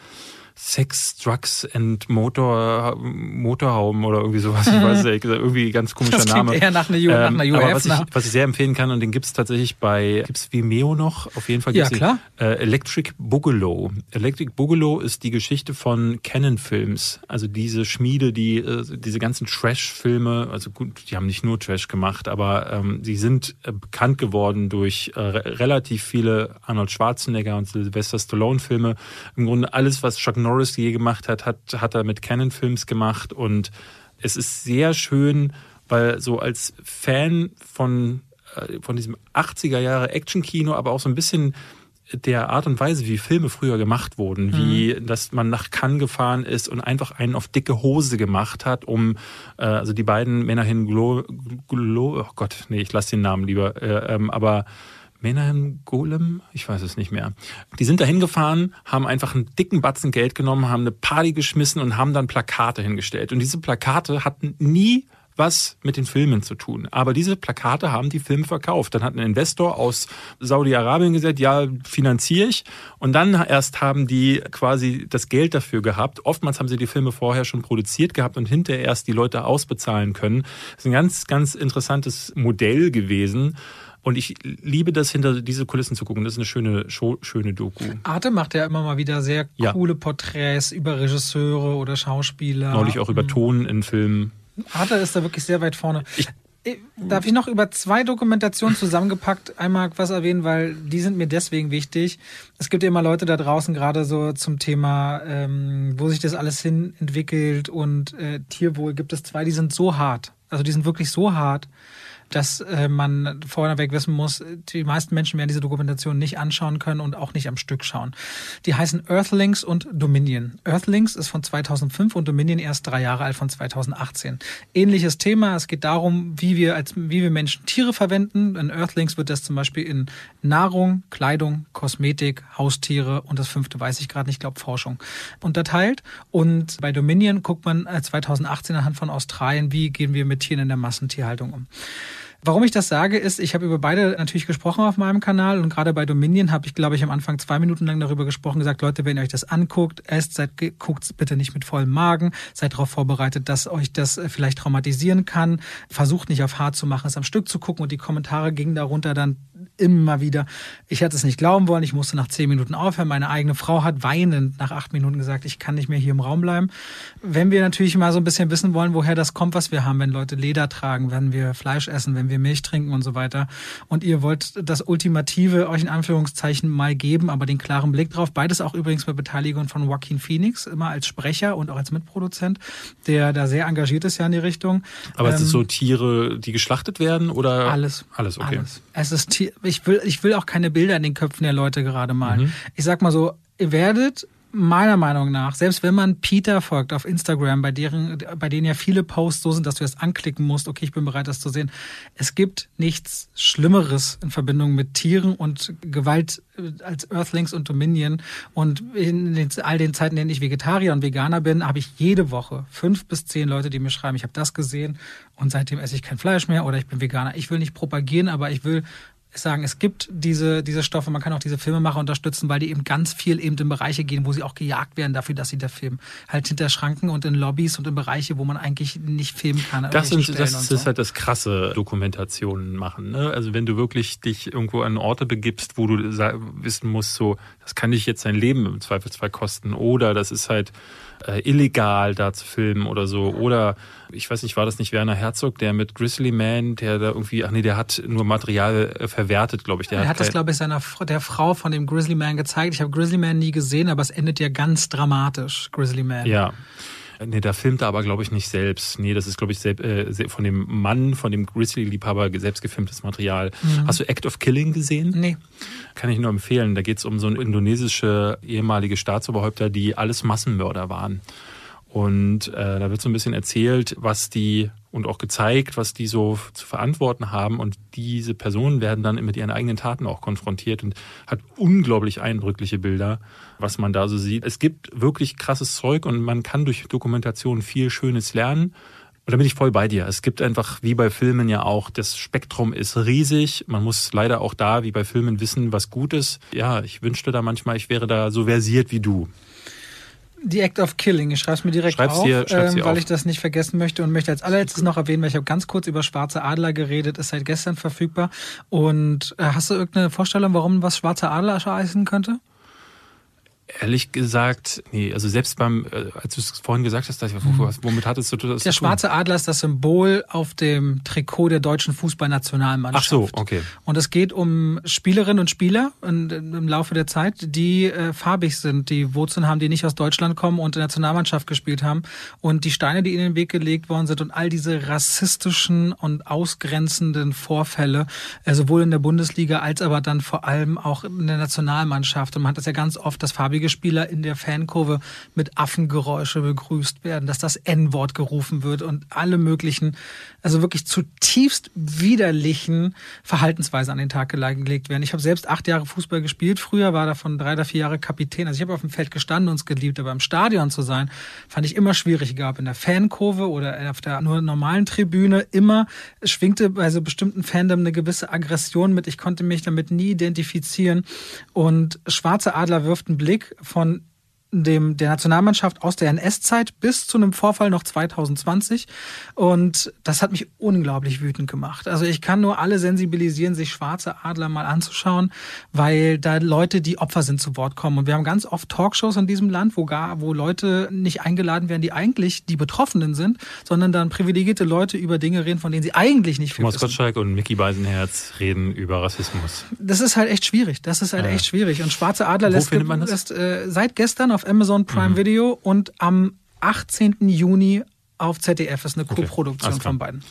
Sex, Drugs and Motor, Motorhome oder irgendwie sowas. Ich weiß nicht, irgendwie ganz komischer das Name. Eher nach einer, ähm, nach einer U aber F, was, ich, was ich sehr empfehlen kann, und den gibt es tatsächlich bei, gibt es Vimeo noch? Auf jeden Fall gibt es ja, äh, Electric Boogaloo. Electric Boogaloo ist die Geschichte von Cannon Films. Also diese Schmiede, die äh, diese ganzen Trash-Filme, also gut, die haben nicht nur Trash gemacht, aber ähm, sie sind äh, bekannt geworden durch äh, relativ viele Arnold Schwarzenegger und Sylvester Stallone-Filme. Im Grunde alles, was Chuck Norris je gemacht hat, hat, hat er mit Cannon Films gemacht, und es ist sehr schön, weil so als Fan von, äh, von diesem achtziger Jahre Actionkino, aber auch so ein bisschen der Art und Weise, wie Filme früher gemacht wurden, mhm. wie, dass man nach Cannes gefahren ist und einfach einen auf dicke Hose gemacht hat, um, äh, also die beiden Menahem Glo, Glo, oh Gott, nee, ich lasse den Namen lieber, äh, ähm, aber Menahem Golem? Ich weiß es nicht mehr. Die sind da hingefahren, haben einfach einen dicken Batzen Geld genommen, haben eine Party geschmissen und haben dann Plakate hingestellt. Und diese Plakate hatten nie was mit den Filmen zu tun. Aber diese Plakate haben die Filme verkauft. Dann hat ein Investor aus Saudi-Arabien gesagt, ja, finanziere ich. Und dann erst haben die quasi das Geld dafür gehabt. Oftmals haben sie die Filme vorher schon produziert gehabt und hinterher erst die Leute ausbezahlen können. Das ist ein ganz, ganz interessantes Modell gewesen. Und ich liebe das, hinter diese Kulissen zu gucken. Das ist eine schöne, schöne Doku. Arte macht ja immer mal wieder sehr coole ja. Porträts über Regisseure oder Schauspieler. Neulich auch über Ton in Filmen. Arte ist da wirklich sehr weit vorne. Ich, Darf ich noch über zwei Dokumentationen zusammengepackt einmal was erwähnen, weil die sind mir deswegen wichtig. Es gibt ja immer Leute da draußen, gerade so zum Thema, ähm, wo sich das alles hin entwickelt und äh, Tierwohl, gibt es zwei, die sind so hart. Also die sind wirklich so hart, dass äh, man vorneweg wissen muss, die meisten Menschen werden diese Dokumentation nicht anschauen können und auch nicht am Stück schauen. Die heißen Earthlings und Dominion. Earthlings ist von zweitausendfünf und Dominion erst drei Jahre alt, von zweitausendachtzehn. Ähnliches Thema, es geht darum, wie wir als wie wir Menschen Tiere verwenden. In Earthlings wird das zum Beispiel in Nahrung, Kleidung, Kosmetik, Haustiere und das fünfte weiß ich gerade nicht, ich glaube Forschung, unterteilt. Und bei Dominion guckt man zweitausendachtzehn anhand von Australien, wie gehen wir mit Tieren in der Massentierhaltung um. Warum ich das sage, ist, ich habe über beide natürlich gesprochen auf meinem Kanal und gerade bei Dominion habe ich, glaube ich, am Anfang zwei Minuten lang darüber gesprochen, gesagt, Leute, wenn ihr euch das anguckt, esst, seid, guckt bitte nicht mit vollem Magen, seid darauf vorbereitet, dass euch das vielleicht traumatisieren kann, versucht nicht auf hart zu machen, es am Stück zu gucken und die Kommentare gingen darunter dann immer wieder. Ich hätte es nicht glauben wollen, ich musste nach zehn Minuten aufhören, meine eigene Frau hat weinend nach acht Minuten gesagt, ich kann nicht mehr hier im Raum bleiben. Wenn wir natürlich mal so ein bisschen wissen wollen, woher das kommt, was wir haben, wenn Leute Leder tragen, wenn wir Fleisch essen, wenn wir Milch trinken und so weiter. Und ihr wollt das Ultimative euch in Anführungszeichen mal geben, aber den klaren Blick drauf. Beides auch übrigens mit Beteiligung von Joaquin Phoenix, immer als Sprecher und auch als Mitproduzent, der da sehr engagiert ist ja in die Richtung. Aber ähm, ist es so Tiere, die geschlachtet werden oder? Alles. Alles, okay. Alles. Es ist Tier, ich will, ich will auch keine Bilder in den Köpfen der Leute gerade malen. Mhm. Ich sag mal so, ihr werdet meiner Meinung nach, selbst wenn man Peter folgt auf Instagram, bei deren, bei denen ja viele Posts so sind, dass du das anklicken musst, okay, ich bin bereit, das zu sehen. Es gibt nichts Schlimmeres in Verbindung mit Tieren und Gewalt als Earthlings und Dominion. Und in den, all den Zeiten, in denen ich Vegetarier und Veganer bin, habe ich jede Woche fünf bis zehn Leute, die mir schreiben, ich habe das gesehen und seitdem esse ich kein Fleisch mehr oder ich bin Veganer. Ich will nicht propagieren, aber ich will sagen, es gibt diese diese Stoffe, man kann auch diese Filmemacher unterstützen, weil die eben ganz viel eben in Bereiche gehen, wo sie auch gejagt werden dafür, dass sie der Film halt hinter Schranken und in Lobbys und in Bereiche, wo man eigentlich nicht filmen kann. Das, sind, das ist so. halt das krasse Dokumentationen machen. Ne? Also wenn du wirklich dich irgendwo an Orte begibst, wo du wissen musst, so, das kann dich jetzt dein Leben im Zweifelsfall kosten oder das ist halt äh, illegal da zu filmen oder so. Oder ich weiß nicht, war das nicht Werner Herzog, der mit Grizzly Man, der da irgendwie, ach nee, der hat nur Material äh, verwertet, glaube ich. Der er hat, hat das, glaube ich, seiner der Frau von dem Grizzly Man gezeigt. Ich habe Grizzly Man nie gesehen, aber es endet ja ganz dramatisch, Grizzly Man. Ja. Nee, da filmt er aber, glaube ich, nicht selbst. Nee, das ist, glaube ich, selbst, äh, von dem Mann, von dem Grizzly-Liebhaber selbst gefilmtes Material. Mhm. Hast du Act of Killing gesehen? Nee. kann ich nur empfehlen. Da geht es um so indonesische ehemalige Staatsoberhäupter, die alles Massenmörder waren. Und äh, da wird so ein bisschen erzählt, was die und auch gezeigt, was die so zu verantworten haben. Und diese Personen werden dann mit ihren eigenen Taten auch konfrontiert und hat unglaublich eindrückliche Bilder, was man da so sieht. Es gibt wirklich krasses Zeug und man kann durch Dokumentation viel Schönes lernen. Und da bin ich voll bei dir. Es gibt einfach, wie bei Filmen ja auch, das Spektrum ist riesig. Man muss leider auch da, wie bei Filmen, wissen, was gut ist. Ja, ich wünschte da manchmal, ich wäre da so versiert wie du. The Act of Killing, ich schreibe es mir direkt schreib's auf, dir, schreib's ähm, dir weil auf. ich das nicht vergessen möchte und möchte als allerletztes noch erwähnen, weil ich habe ganz kurz über Schwarze Adler geredet, ist seit gestern verfügbar. Und äh, hast du irgendeine Vorstellung, warum was Schwarze Adler heißen könnte? Ehrlich gesagt, nee, also selbst beim, äh, als du es vorhin gesagt hast, dass, womit hattest du das? Der schwarze Adler ist das Symbol auf dem Trikot der deutschen Fußballnationalmannschaft. Ach so, okay. Und es geht um Spielerinnen und Spieler in, im Laufe der Zeit, die äh, farbig sind, die Wurzeln haben, die nicht aus Deutschland kommen und in der Nationalmannschaft gespielt haben. Und die Steine, die in den Weg gelegt worden sind und all diese rassistischen und ausgrenzenden Vorfälle, äh, sowohl in der Bundesliga als aber dann vor allem auch in der Nationalmannschaft. Und man hat das ja ganz oft, dass farbige Spieler in der Fankurve mit Affengeräusche begrüßt werden, dass das En-Wort gerufen wird und alle möglichen, also wirklich zutiefst widerlichen Verhaltensweisen an den Tag gelegt werden. Ich habe selbst acht Jahre Fußball gespielt. Früher war davon drei oder vier Jahre Kapitän. Also ich habe auf dem Feld gestanden und es geliebt, aber im Stadion zu sein, fand ich immer schwierig. Gab in der Fankurve oder auf der nur normalen Tribüne immer schwingte bei so bestimmten Fandom eine gewisse Aggression mit. Ich konnte mich damit nie identifizieren. Und Schwarze Adler wirft einen Blick von dem der Nationalmannschaft aus der N S-Zeit bis zu einem Vorfall noch zwanzig zwanzig. Und das hat mich unglaublich wütend gemacht. Also ich kann nur alle sensibilisieren, sich Schwarze Adler mal anzuschauen, weil da Leute, die Opfer sind, zu Wort kommen. Und wir haben ganz oft Talkshows in diesem Land, wo gar, wo Leute nicht eingeladen werden, die eigentlich die Betroffenen sind, sondern dann privilegierte Leute über Dinge reden, von denen sie eigentlich nicht viel Thomas wissen. Gottschalk und Micky Beisenherz reden über Rassismus. Das ist halt echt schwierig. Das ist halt Ja. echt schwierig. Und Schwarze Adler Wo lässt, findet man das? lässt äh, seit gestern auf Amazon Prime mhm. Video und am achtzehnten Juni auf Z D F. Das ist eine Okay. Co-Produktion Alles klar. von beiden.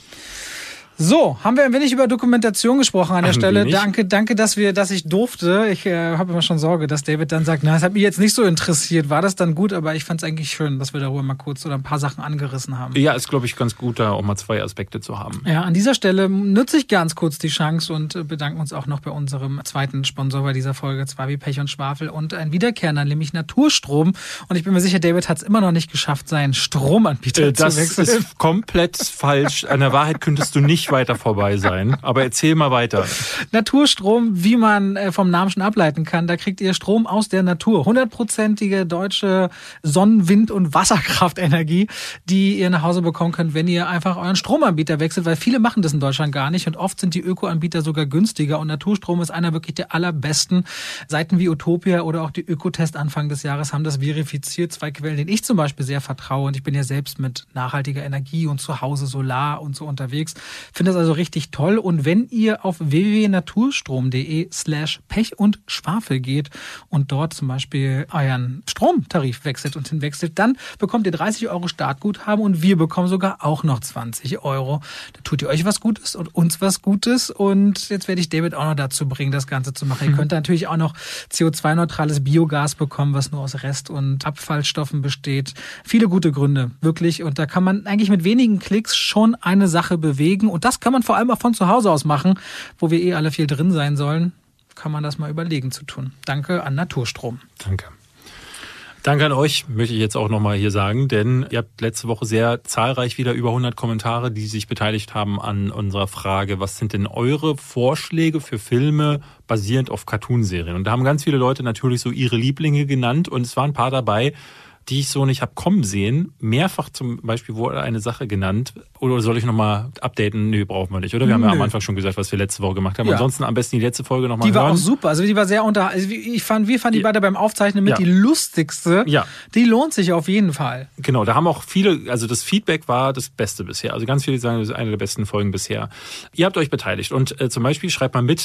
So, haben wir ein wenig über Dokumentation gesprochen an der Ein Stelle. wenig. Danke, danke, dass wir, dass ich durfte. Ich äh, habe immer schon Sorge, dass David dann sagt, na, das hat mich jetzt nicht so interessiert. War das dann gut? Aber ich fand es eigentlich schön, dass wir darüber mal kurz oder ein paar Sachen angerissen haben. Ja, ist, glaube ich, ganz gut, da auch mal zwei Aspekte zu haben. Ja, an dieser Stelle nutze ich ganz kurz die Chance und äh, bedanken uns auch noch bei unserem zweiten Sponsor bei dieser Folge, zwar wie Pech und Schwafel und ein Wiederkehrender, nämlich Naturstrom. Und ich bin mir sicher, David hat es immer noch nicht geschafft, seinen Stromanbieter Äh, das zu wechseln. ist komplett falsch. An der Wahrheit könntest du nicht weiter vorbei sein. Aber erzähl mal weiter. Naturstrom, wie man äh, vom Namen schon ableiten kann, da kriegt ihr Strom aus der Natur. Hundertprozentige deutsche Sonnen-, Wind- und Wasserkraftenergie, die ihr nach Hause bekommen könnt, wenn ihr einfach euren Stromanbieter wechselt, weil viele machen das in Deutschland gar nicht und oft sind die Ökoanbieter sogar günstiger und Naturstrom ist einer wirklich der allerbesten. Seiten wie Utopia oder auch die Ökotest Anfang des Jahres haben das verifiziert. Zwei Quellen, denen ich zum Beispiel sehr vertraue und ich bin ja selbst mit nachhaltiger Energie und zu Hause Solar und so unterwegs. Finde das also richtig toll. Und wenn ihr auf w w w punkt naturstrom.de slash Pech und Schwafel geht und dort zum Beispiel euren Stromtarif wechselt und hinwechselt, dann bekommt ihr dreißig Euro Startguthaben und wir bekommen sogar auch noch zwanzig Euro. Da tut ihr euch was Gutes und uns was Gutes und jetzt werde ich David auch noch dazu bringen, das Ganze zu machen. Ihr könnt natürlich auch noch C O zwei neutrales Biogas bekommen, was nur aus Rest- und Abfallstoffen besteht. Viele gute Gründe, wirklich. Und da kann man eigentlich mit wenigen Klicks schon eine Sache bewegen und das kann man vor allem auch von zu Hause aus machen, wo wir eh alle viel drin sein sollen, kann man das mal überlegen zu tun. Danke an Naturstrom. Danke. Danke an euch, möchte ich jetzt auch nochmal hier sagen, denn ihr habt letzte Woche sehr zahlreich wieder über hundert Kommentare, die sich beteiligt haben an unserer Frage, was sind denn eure Vorschläge für Filme basierend auf Cartoonserien? Und da haben ganz viele Leute natürlich so ihre Lieblinge genannt und es waren ein paar dabei, die ich so nicht hab kommen sehen. Mehrfach zum Beispiel wurde eine Sache genannt. Oder soll ich nochmal updaten? Nö, brauchen wir nicht, oder? Wir haben Nö. ja am Anfang schon gesagt, was wir letzte Woche gemacht haben. Ja. Ansonsten am besten die letzte Folge nochmal Die hören. war auch super. Also die war sehr unter. Also ich fand, wir fanden die Ja. beide beim Aufzeichnen mit Ja. die lustigste. Ja. Die lohnt sich auf jeden Fall. Genau, da haben auch viele, also das Feedback war das Beste bisher. Also ganz viele sagen, das ist eine der besten Folgen bisher. Ihr habt euch beteiligt und äh, zum Beispiel schreibt mal mit,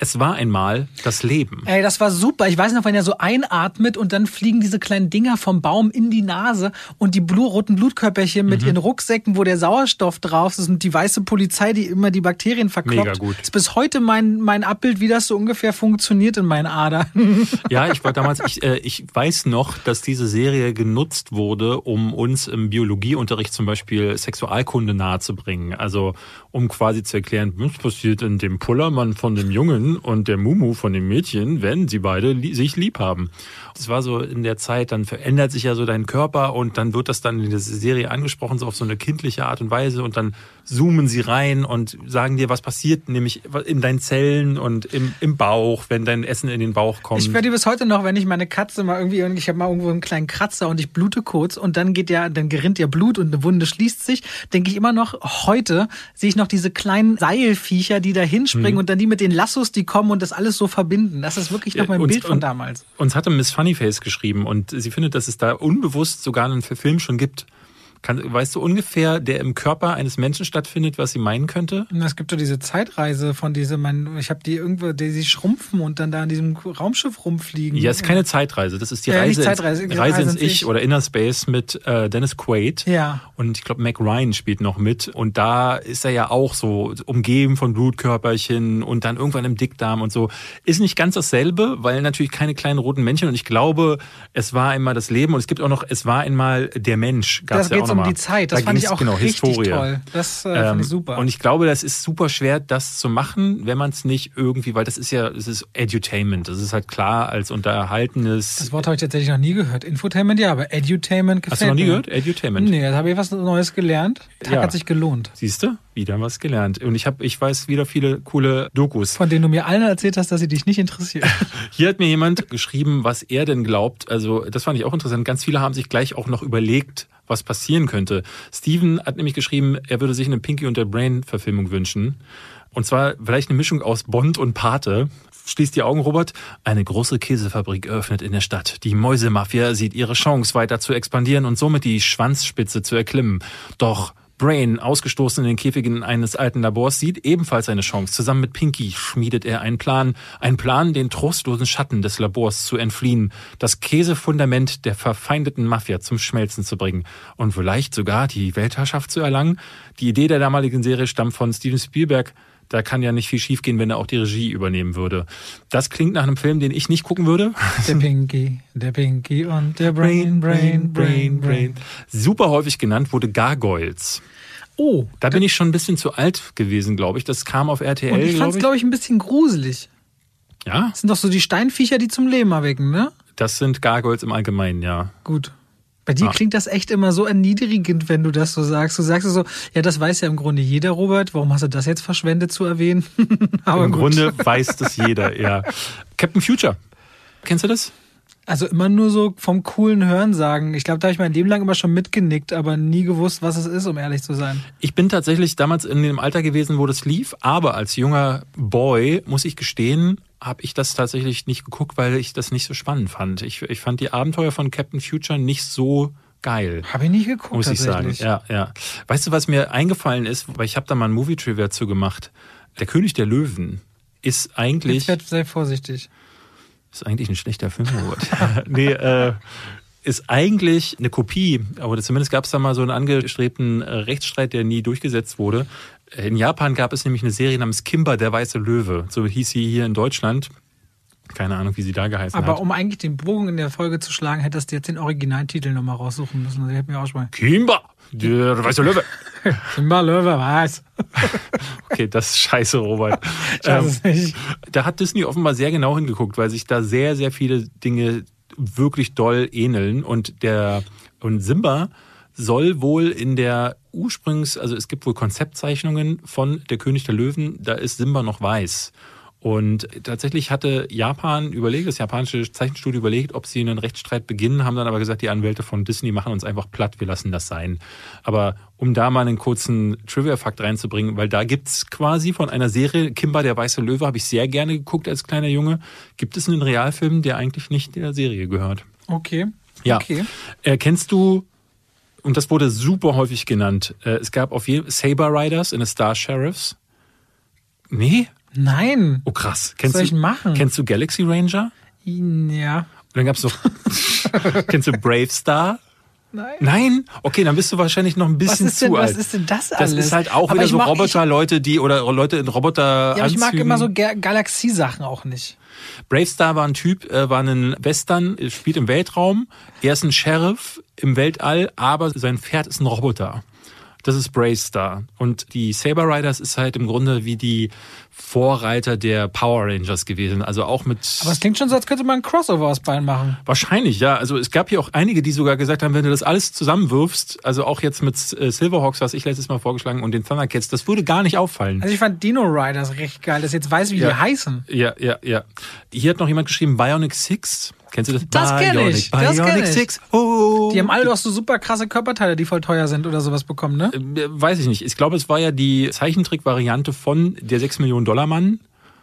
Es war einmal das Leben. Ey, das war super. Ich weiß noch, wenn er so einatmet und dann fliegen diese kleinen Dinger vom Baum in die Nase und die blu- roten Blutkörperchen mit mhm. ihren Rucksäcken, wo der Sauerstoff drauf ist und die weiße Polizei, die immer die Bakterien verkloppt. Mega gut. Das ist bis heute mein, mein Abbild, wie das so ungefähr funktioniert in meinen Adern. Ja, ich war damals, ich, äh, ich weiß noch, dass diese Serie genutzt wurde, um uns im Biologieunterricht zum Beispiel Sexualkunde nahezubringen. Also um quasi zu erklären, was passiert in dem Pullermann von dem Jungen und der Mumu von dem Mädchen, wenn sie beide li- sich lieb haben. Das war so in der Zeit, dann verändert sich ja so dein Körper und dann wird das dann in der Serie angesprochen, so auf so eine kindliche Art und Weise und dann zoomen sie rein und sagen dir, was passiert, nämlich in deinen Zellen und im, im Bauch, wenn dein Essen in den Bauch kommt. Ich werde bis heute noch, wenn ich meine Katze mal irgendwie, ich habe mal irgendwo einen kleinen Kratzer und ich blute kurz und dann geht ja, dann gerinnt ja Blut und eine Wunde schließt sich, denke ich immer noch, heute sehe ich noch diese kleinen Seilviecher, die da hinspringen mhm. und dann die mit den Lassos, die kommen und das alles so verbinden. Das ist wirklich noch mein ja, uns, Bild von damals. Uns hatte Miss Funnyface geschrieben und sie findet, dass es da unbewusst sogar einen Film schon gibt. Kann, weißt du ungefähr, der im Körper eines Menschen stattfindet, was sie meinen könnte? Es gibt doch diese Zeitreise von diese, mein, ich habe die irgendwo, die sie schrumpfen und dann da in diesem Raumschiff rumfliegen. Ja, ist keine Zeitreise. Das ist die ja, Reise, Zeitreise, ins, Reise ins Ich oder Inner Space mit äh, Dennis Quaid. Ja. Und ich glaube, Mac Ryan spielt noch mit. Und da ist er ja auch so umgeben von Blutkörperchen und dann irgendwann im Dickdarm und so. Ist nicht ganz dasselbe, weil natürlich keine kleinen roten Männchen. Und ich glaube, es war einmal das Leben und es gibt auch noch, es war einmal der Mensch. Gab's das ja auch um die Zeit, das da fand ich auch genau, richtig Historie. toll. Das äh, fand ich super. Und ich glaube, das ist super schwer, das zu machen, wenn man es nicht irgendwie, weil das ist ja, das ist Edutainment. Das ist halt klar als unterhaltenes. Das Wort habe ich tatsächlich noch nie gehört. Infotainment ja, aber Edutainment gefällt mir. Hast du noch nie gehört? Edutainment? Nee, da habe ich was Neues gelernt. Der Tag ja. hat sich gelohnt. Siehst du? Wieder was gelernt. Und ich habe, ich weiß wieder viele coole Dokus. Von denen du mir allen erzählt hast, dass sie dich nicht interessieren. Hier hat mir jemand geschrieben, was er denn glaubt. Also das fand ich auch interessant. Ganz viele haben sich gleich auch noch überlegt, was passieren könnte. Steven hat nämlich geschrieben, er würde sich eine Pinky und der Brain-Verfilmung wünschen. Und zwar vielleicht eine Mischung aus Bond und Pate. Schließ die Augen, Robert. Eine große Käsefabrik eröffnet in der Stadt. Die Mäusemafia sieht ihre Chance, weiter zu expandieren und somit die Schwanzspitze zu erklimmen. Doch Brain, ausgestoßen in den Käfigen eines alten Labors, sieht ebenfalls eine Chance. Zusammen mit Pinky schmiedet er einen Plan. Einen Plan, den trostlosen Schatten des Labors zu entfliehen. Das Käsefundament der verfeindeten Mafia zum Schmelzen zu bringen. Und vielleicht sogar die Weltherrschaft zu erlangen. Die Idee der damaligen Serie stammt von Steven Spielberg. Da kann ja nicht viel schiefgehen, wenn er auch die Regie übernehmen würde. Das klingt nach einem Film, den ich nicht gucken würde. Der Pinky, der Pinky und der Brain, Brain, Brain, Brain. Super häufig genannt wurde Gargoyles. Oh. Da bin ich schon ein bisschen zu alt gewesen, glaube ich. Das kam auf R T L, und ich fand es, glaube ich, ein bisschen gruselig. Ja? Das sind doch so die Steinviecher, die zum Leben erwecken, ne? Das sind Gargoyles im Allgemeinen, ja. Gut. Bei dir ah. klingt das echt immer so erniedrigend, wenn du das so sagst. Du sagst so, ja, das weiß ja im Grunde jeder, Robert. Warum hast du das jetzt verschwendet zu erwähnen? Aber Im gut. Grunde weiß das jeder, ja. Captain Future. Kennst du das? Also immer nur so vom coolen Hörensagen. Ich glaube, da habe ich mein Leben lang immer schon mitgenickt, aber nie gewusst, was es ist, um ehrlich zu sein. Ich bin tatsächlich damals in dem Alter gewesen, wo das lief. Aber als junger Boy, muss ich gestehen, habe ich das tatsächlich nicht geguckt, weil ich das nicht so spannend fand. Ich, ich fand die Abenteuer von Captain Future nicht so geil. Habe ich nicht geguckt, muss ich sagen. Ja, ja. Weißt du, was mir eingefallen ist? Weil ich habe da mal ein Movie-Trivia zu gemacht. Der König der Löwen ist eigentlich... Jetzt werd sehr vorsichtig. Ist eigentlich ein schlechter Film, Robert. nee, äh, ist eigentlich eine Kopie, aber zumindest gab es da mal so einen angestrebten Rechtsstreit, der nie durchgesetzt wurde. In Japan gab es nämlich eine Serie namens Kimba, der weiße Löwe. So hieß sie hier in Deutschland. Keine Ahnung, wie sie da geheißen aber hat. Aber um eigentlich den Bogen in der Folge zu schlagen, hättest du jetzt den Originaltitel nochmal raussuchen müssen. Das hätte mir auch schon mal... Kimba, der weiße Löwe. Kimba, Löwe, was? Okay, das ist scheiße, Robert. Ich weiß es ähm, nicht. Da hat Disney offenbar sehr genau hingeguckt, weil sich da sehr, sehr viele Dinge wirklich doll ähneln. Und der und Simba soll wohl in der Ursprungs... Also es gibt wohl Konzeptzeichnungen von Der König der Löwen, da ist Simba noch weiß. Und tatsächlich hatte Japan überlegt, das japanische Zeichenstudio überlegt, ob sie einen Rechtsstreit beginnen, haben dann aber gesagt, die Anwälte von Disney machen uns einfach platt, wir lassen das sein. Aber um da mal einen kurzen Trivia-Fakt reinzubringen, weil da gibt's quasi von einer Serie, Kimba, der weiße Löwe, habe ich sehr gerne geguckt als kleiner Junge, gibt es einen Realfilm, der eigentlich nicht der Serie gehört. Okay. Ja. Okay. Äh, kennst du, und das wurde super häufig genannt, äh, es gab auf jeden Fall Saber Riders in the Star Sheriffs. Nee? Nein. Oh krass. Kennst Was soll du, ich machen? Kennst du Galaxy Ranger? Ja. Und dann gab's noch, kennst du Brave Star? Nein. Nein? Okay, dann bist du wahrscheinlich noch ein bisschen was ist denn, zu alt. Was ist denn das alles? Das ist halt auch aber wieder so mag, Roboter-Leute, die, oder Leute in Roboter. Ja, aber ich mag immer so Ga- Galaxie-Sachen auch nicht. Brave Star war ein Typ, äh, war ein Western, spielt im Weltraum. Er ist ein Sheriff im Weltall, aber sein Pferd ist ein Roboter. Das ist Brave Star. Und die Saber Riders ist halt im Grunde wie die Vorreiter der Power Rangers gewesen. Also auch mit... Aber es klingt schon so, als könnte man ein Crossover aus beiden machen. Wahrscheinlich, ja. Also es gab hier auch einige, die sogar gesagt haben, wenn du das alles zusammenwirfst, also auch jetzt mit äh, Silverhawks, was ich letztes Mal vorgeschlagen, und den Thundercats, das würde gar nicht auffallen. Also ich fand Dino Riders recht geil, dass ich jetzt weiß, wie Ja. die heißen. Ja, ja, ja. Hier hat noch jemand geschrieben, Bionic Six. Kennst du das? Das kenn Bionic, ich, das Bionic kenn ich. Six. Oh. Die haben alle doch so super krasse Körperteile, die voll teuer sind oder sowas bekommen, ne? Äh, Weiß ich nicht. Ich glaube, es war ja die Zeichentrick-Variante von der sechs Millionen Dollar Mann.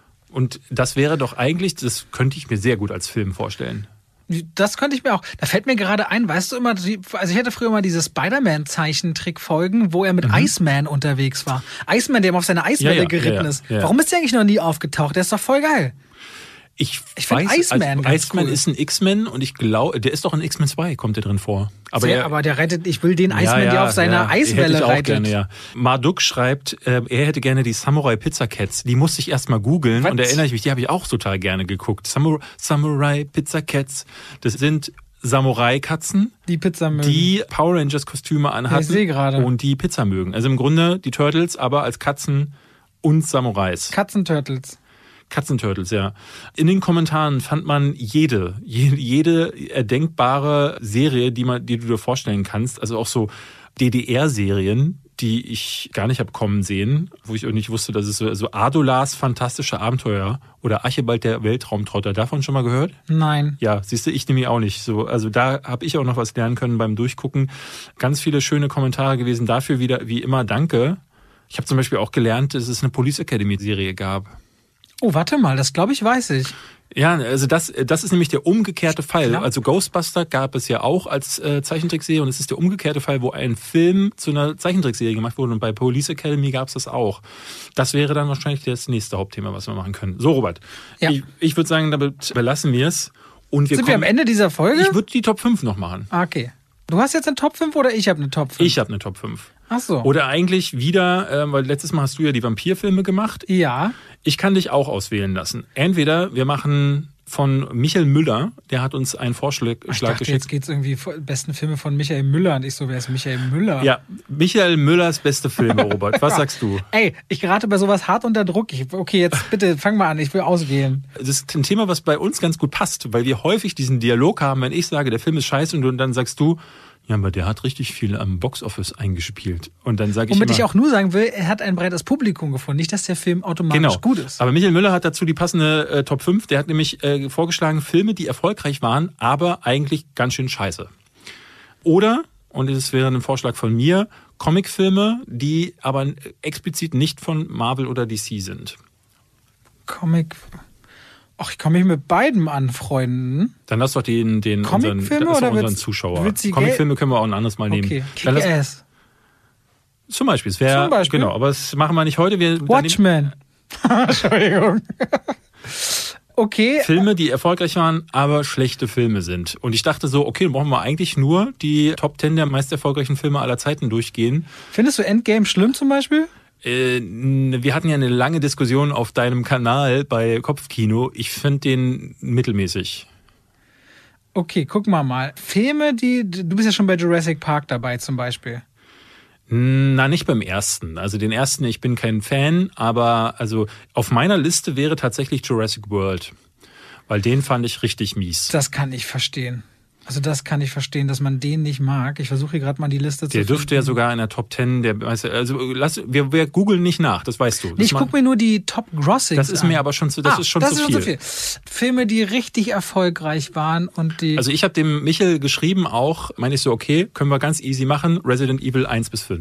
Und das wäre doch eigentlich, das könnte ich mir sehr gut als Film vorstellen. Das könnte ich mir auch. Da fällt mir gerade ein, weißt du immer, die, also ich hatte früher mal diese Spider-Man-Zeichentrick-Folgen, wo er mit mhm. Iceman unterwegs war. Iceman, der immer auf seine Eiswelle ja, ja, geritten ja, ja, ist. ja. Warum ist der eigentlich noch nie aufgetaucht? Der ist doch voll geil. Ich, Ich find weiß, Iceman also ganz Iceman cool. ist ein X-Men und ich glaube, der ist doch in X-Men zwei, kommt der drin vor. Aber, Sehr, er, aber der rettet, ich will den Iceman, ja, ja, der auf seiner ja, Eiswelle hätte ich auch reitet. Gerne, ja. Marduk schreibt, äh, er hätte gerne die Samurai Pizza Cats. Die musste ich erst mal googeln Was? und da erinnere ich mich, die habe ich auch total gerne geguckt. Samurai, Samurai Pizza Cats, das sind Samurai-Katzen, Die Pizza mögen. die Power Rangers-Kostüme anhatten Ich sehe gerade. und die Pizza mögen. Also im Grunde die Turtles, aber als Katzen und Samurais. Katzenturtles. Katzenturtles, ja. In den Kommentaren fand man jede, jede, jede erdenkbare Serie, die man, die du dir vorstellen kannst. Also auch so D D R-Serien, die ich gar nicht hab kommen sehen, wo ich auch nicht wusste, dass es so, also Adolas fantastische Abenteuer oder Archibald der Weltraumtrauter, davon schon mal gehört? Nein. Ja, siehst du, ich nämlich auch nicht. So, also da habe ich auch noch was lernen können beim Durchgucken. Ganz viele schöne Kommentare gewesen. Dafür wieder, wie immer, danke. Ich habe zum Beispiel auch gelernt, dass es eine Police Academy-Serie gab. Oh, warte mal, das glaube ich, weiß ich. Ja, also das, das ist nämlich der umgekehrte Fall. Klar. Also Ghostbuster gab es ja auch als äh, Zeichentrickserie und es ist der umgekehrte Fall, wo ein Film zu einer Zeichentrickserie gemacht wurde und bei Police Academy gab es das auch. Das wäre dann wahrscheinlich das nächste Hauptthema, was wir machen können. So, Robert, Ja. ich, ich würde sagen, damit belassen wir es. Und wir Sind kommen, wir am Ende dieser Folge? Ich würde die Top fünf noch machen. Ah, okay. Du hast jetzt eine Top fünf oder ich habe eine Top fünf? Ich habe eine Top fünf. Ach so. Oder eigentlich wieder, äh, weil letztes Mal hast du ja die Vampirfilme gemacht. Ja. Ich kann dich auch auswählen lassen. Entweder wir machen von Michael Müller, der hat uns einen Vorschlag Ich dachte, geschickt. jetzt geht's irgendwie vor- besten Filme von Michael Müller und ich so, wer ist Michael Müller? Ja, Michael Müllers beste Filme, Robert. Was sagst du? Ey, ich gerate bei sowas hart unter Druck. Ich, okay, jetzt bitte fang mal an, ich will auswählen. Das ist ein Thema, was bei uns ganz gut passt, weil wir häufig diesen Dialog haben, wenn ich sage, der Film ist scheiße und, du, und dann sagst du, ja, aber der hat richtig viel am Boxoffice eingespielt. Und dann sage ich Womit immer, ich auch nur sagen will, er hat ein breites Publikum gefunden. Nicht, dass der Film automatisch genau. gut ist. Aber Michael Müller hat dazu die passende äh, Top fünf. Der hat nämlich äh, vorgeschlagen, Filme, die erfolgreich waren, aber eigentlich ganz schön scheiße. Oder, und das wäre ein Vorschlag von mir, Comicfilme, die aber explizit nicht von Marvel oder D C sind. Comic. Ach, ich kann mich mit beiden anfreunden. Dann lass doch den, den unseren, Comicfilme das ist doch oder unseren willst- Zuschauer. willst du Comicfilme können wir auch ein anderes Mal nehmen. Okay, Dann lass- Kick-Ass. Zum Beispiel. Es wär, Zum Beispiel. Genau, aber das machen wir nicht heute. Wir, dann nehmen Watchmen. Entschuldigung. Okay. Filme, die erfolgreich waren, aber schlechte Filme sind. Und ich dachte so, okay, dann brauchen wir eigentlich nur die Top Ten der meist erfolgreichen Filme aller Zeiten durchgehen. Findest du Endgame schlimm zum Beispiel? Äh, wir hatten ja eine lange Diskussion auf deinem Kanal bei Kopfkino. Ich finde den mittelmäßig. Okay, guck mal mal. Filme, die. Du bist ja schon bei Jurassic Park dabei zum Beispiel. Na, nicht beim ersten. Also den ersten, ich bin kein Fan, aber also auf meiner Liste wäre tatsächlich Jurassic World. Weil den fand ich richtig mies. Das kann ich verstehen. Also das kann ich verstehen, dass man den nicht mag. Ich versuche hier gerade mal die Liste zu Der finden. dürfte ja sogar in der Top Ten, der, also lass, wir, wir googeln nicht nach, das weißt du. Das Nee, ich ma- gucke mir nur die Top Grossings Das ist an. mir aber schon zu, das ah, ist schon das zu ist viel. schon zu viel. Filme, die richtig erfolgreich waren und die. Also ich habe dem Michel geschrieben auch, meine ich so, okay, können wir ganz easy machen, Resident Evil eins bis fünf.